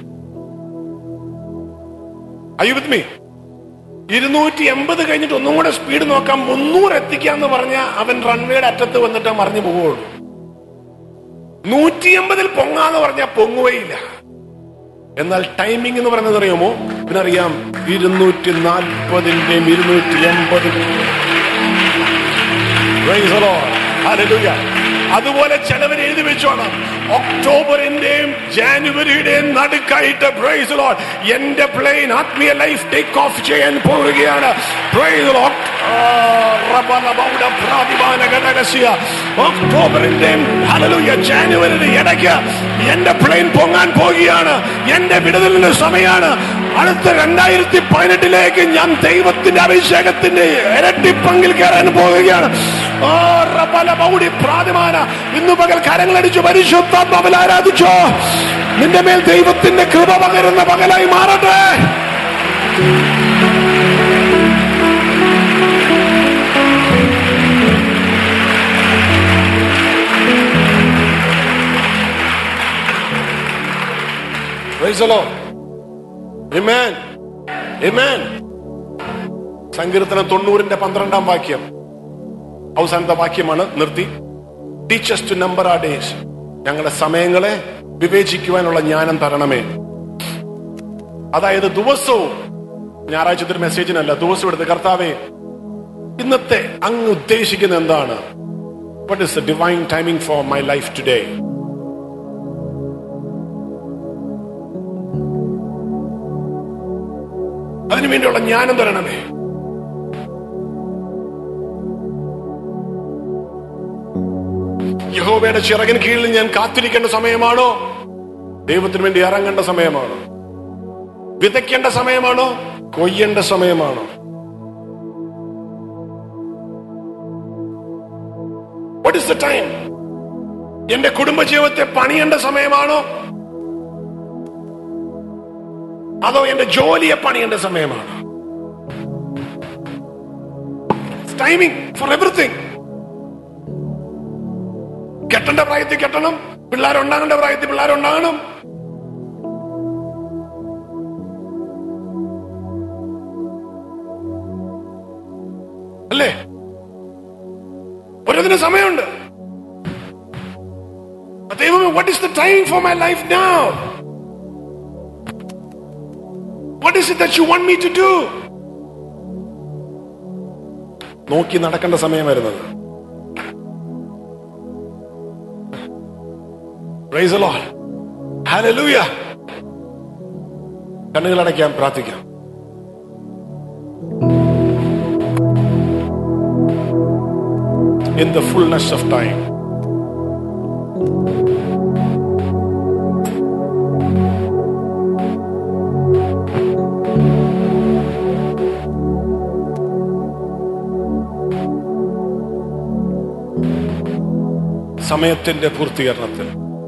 Are you with me? 280 കഴിഞ്ഞിട്ട് ഒന്നും കൂടെ സ്പീഡ് നോക്കാം, 300 എത്തിക്കാന്ന് പറഞ്ഞ അവൻ റൺവേയുടെ അറ്റത്ത് വന്നിട്ട് മറിഞ്ഞു പോവുള്ളൂ. 180 പൊങ്ങാന്ന് പറഞ്ഞാൽ പൊങ്ങുകയില്ല. എന്നാൽ ടൈമിംഗ് എന്ന് പറയുന്നത് അറിയാമോ? ഇതിനറിയാം 240ന്റെയും 280. Praise the Lord. Hallelujah. അതുപോലെ ചിലവർ എഴുതി വെച്ചോണം, ഒക്ടോബറിന്റെയും ജാനുവരിയുടെയും നടുക്കായിട്ട് പ്രൈസ് ദി ലോർഡ് എന്റെ പ്ലെയിൻ ആത്മീയ ലൈഫ് ടേക്ക് ഓഫ് ചെയ്യാൻ പോവുകയാണ്. Praise the Lord. ഒക്ടോബറിന്റെയും ഹല്ലേലൂയ ജാനുവരിയുടെ ഇടയ്ക്ക് എന്റെ പ്ലെയിൻ പൊങ്ങാൻ പോവുകയാണ്. എന്റെ വിടുതലിന്റെ സമയമാണ്. അടുത്ത 2018 ഞാൻ ദൈവത്തിന്റെ അഭിഷേകത്തിന്റെ ഇരട്ടി പങ്കിൽ കയറാൻ പോവുകയാണ്. ഇന്ന് പകൽ കരങ്ങളടിച്ചു പരിശുദ്ധാത്മാവിൽ ആരാധിച്ചോ. നിന്റെ മേൽ ദൈവത്തിന്റെ കൃപ പകരുന്ന പകലായി മാറട്ടെ. Praise the Lord. Amen. Amen. സങ്കീർത്തനം 90ന്റെ 12ാം വാക്യം അവസാനത്തെ വാക്യമാണ്. നിർത്തി. Teach us to number our days. ഞങ്ങളുടെ സമയങ്ങളെ വിവേചിക്കുവാനുള്ള ജ്ഞാനം തരണമേ. അതായത് ദിവസവും, ഞായറാഴ്ചത്തെ ഒരു മെസ്സേജിനല്ല, ദിവസം എടുത്ത് കർത്താവേ ഇന്നത്തെ അങ്ങ് ഉദ്ദേശിക്കുന്ന എന്താണ്? What is the divine timing for my life today? അതിനുവേണ്ടിയുള്ള ജ്ഞാനം തരണമേ. യഹോവയുടെ ചിറകിന് കീഴിൽ ഞാൻ കാത്തിരിക്കേണ്ട സമയമാണോ? ദൈവത്തിന് വേണ്ടി ഇറങ്ങേണ്ട സമയമാണോ? വിതയ്ക്കേണ്ട സമയമാണോ? കൊയ്യേണ്ട സമയമാണോ? What is the time? എന്റെ കുടുംബജീവിതത്തെ പണിയേണ്ട സമയമാണോ? അതോ എന്റെ ജോലിയെ പണിയേണ്ട സമയമാണോ? Timing for everything. കെട്ടേണ്ട പ്രായത്തിൽ കെട്ടണം, പിള്ളേരുണ്ടാകേണ്ട പ്രായത്തിൽ പിള്ളേരുണ്ടാകണം. അല്ലേ? ഓരോന്നിന് സമയമുണ്ട്. ദൈവമേ, what is the time for my life now? What is it that you want me to do? നോക്കി നടക്കേണ്ട സമയം വരുന്നത്. Praise the Lord. Hallelujah. കണ്ണുകളടയ്ക്കാം, പ്രാർത്ഥിക്കാം. In the fullness of time. സമയത്തിന്റെ പൂർത്തീകരണത്തിൽ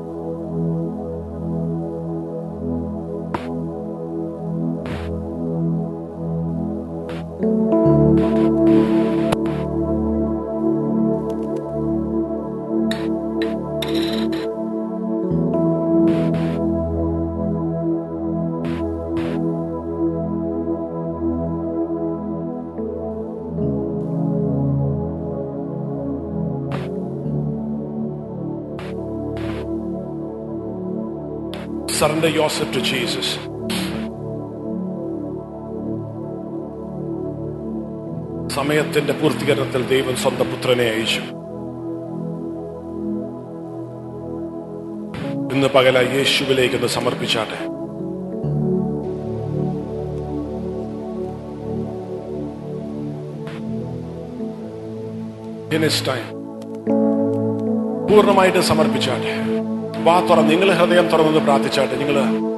surrender yourself to Jesus. സമയത്തിന്റെ പൂർത്തീകരണത്തിൽ ദൈവം സ്വന്തം പുത്രനെ അയച്ചു. ഇന്ന് പകല യേശുവിലേക്ക് ഒന്ന് സമർപ്പിച്ചാട്ടെ. In his time പൂർണ്ണമായിട്ട് സമർപ്പിച്ചാട്ടെ. വാ തുറന്ന്, നിങ്ങൾ ഹൃദയം തുറന്ന് പ്രാർത്ഥിച്ചാട്ടെ. നിങ്ങൾ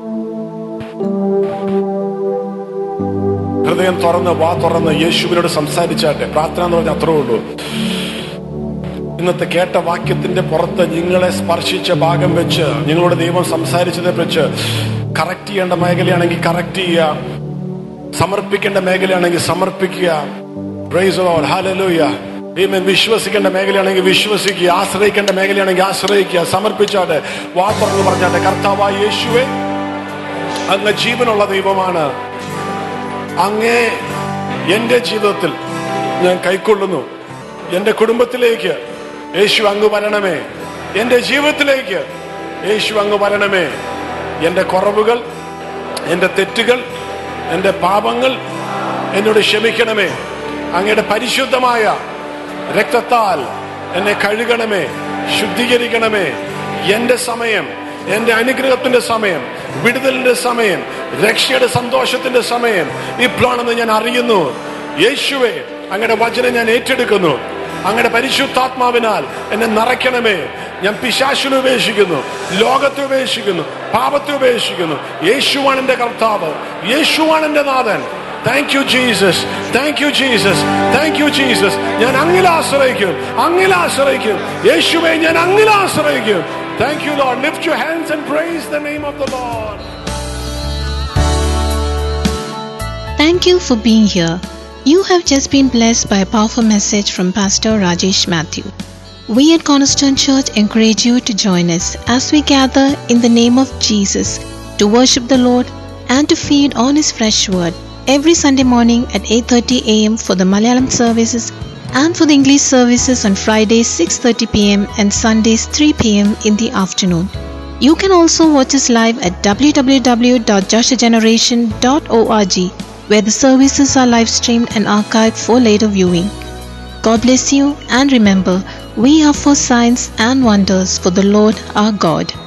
ഹൃദയം തുറന്ന് വാ തുറന്ന് യേശുവിനോട് സംസാരിച്ചാട്ടെ. പ്രാർത്ഥന എന്ന് പറഞ്ഞാൽ അത്രേ ഉള്ളൂ. ഇന്നത്തെ കേട്ട വാക്യത്തിന്റെ പുറത്ത് നിങ്ങളെ സ്പർശിച്ച ഭാഗം വെച്ച്, നിങ്ങളോട് ദൈവം സംസാരിച്ചതെ വെച്ച് കറക്റ്റ് ചെയ്യേണ്ട മേഖലയാണെങ്കിൽ കറക്റ്റ് ചെയ്യുക, സമർപ്പിക്കേണ്ട മേഖലയാണെങ്കിൽ സമർപ്പിക്കുക. Praise the Lord. ഹല്ലേലൂയ. വിശ്വസിക്കേണ്ട മേഖലയാണെങ്കിൽ വിശ്വസിക്കുക, ആശ്രയിക്കേണ്ട മേഖലയാണെങ്കിൽ ആശ്രയിക്കുക. സമർപ്പിച്ചാട്ടെ, വാ തുറന്ന് പറഞ്ഞാട്ടെ. കർത്താവായ യേശുവേ, അങ്ങ് ജീവനുള്ള ദൈവമാണ്. അങ്ങേ എന്റെ ജീവിതത്തിൽ ഞാൻ കൈക്കൊള്ളുന്നു. എന്റെ കുടുംബത്തിലേക്ക് യേശു അങ്ങ് വരണമേ. എന്റെ ജീവിതത്തിലേക്ക് യേശു അങ്ങ് വരണമേ. എന്റെ കുറവുകൾ, എന്റെ തെറ്റുകൾ, എന്റെ പാപങ്ങൾ എന്നോട് ക്ഷമിക്കണമേ. അങ്ങയുടെ പരിശുദ്ധമായ രക്തത്താൽ എന്നെ കഴുകണമേ, ശുദ്ധീകരിക്കണമേ. എന്റെ സമയം, എന്റെ അനുഗ്രഹത്തിന്റെ സമയം, വിടുതലിന്റെ സമയം, രക്ഷയുടെ സന്തോഷത്തിന്റെ സമയം ഇപ്പോഴാണെന്ന് ഞാൻ അറിയുന്നു. യേശുവേ, അങ്ങയുടെ വചനം ഞാൻ ഏറ്റെടുക്കുന്നു. അങ്ങയുടെ പരിശുദ്ധാത്മാവിനാൽ എന്നെ നിറയ്ക്കണമേ. ഞാൻ പിശാചിനെ ഉപേക്ഷിക്കുന്നു, ലോകത്തെ ഉപേക്ഷിക്കുന്നു, പാപത്തെ ഉപേക്ഷിക്കുന്നു. യേശുവാണ് എന്റെ കർത്താവ്, യേശുവാണ് എന്റെ നാഥൻ. Thank you Jesus, thank you Jesus, thank you Jesus. ഞാൻ അങ്ങിൽ ആശ്രയിക്കും, അങ്ങിൽ ആശ്രയിക്കും. യേശുവേ, ഞാൻ അങ്ങിൽ ആശ്രയിക്കും. Thank you Lord. Lift your hands and praise the name of the Lord. Thank you for being here. You have just been blessed by a powerful message from Pastor Rajesh Matthew. We at Cornerstone Church encourage you to join us as we gather in the name of Jesus to worship the Lord and to feed on His fresh word every Sunday morning at 8:30 a.m. for the Malayalam services and for the English services on Fridays 6:30 p.m. and Sundays 3 p.m. in the afternoon. You can also watch us live at www.joshageneration.org, where the services are live streamed and archived for later viewing. God bless you, and remember, we are for signs and wonders for the Lord our God.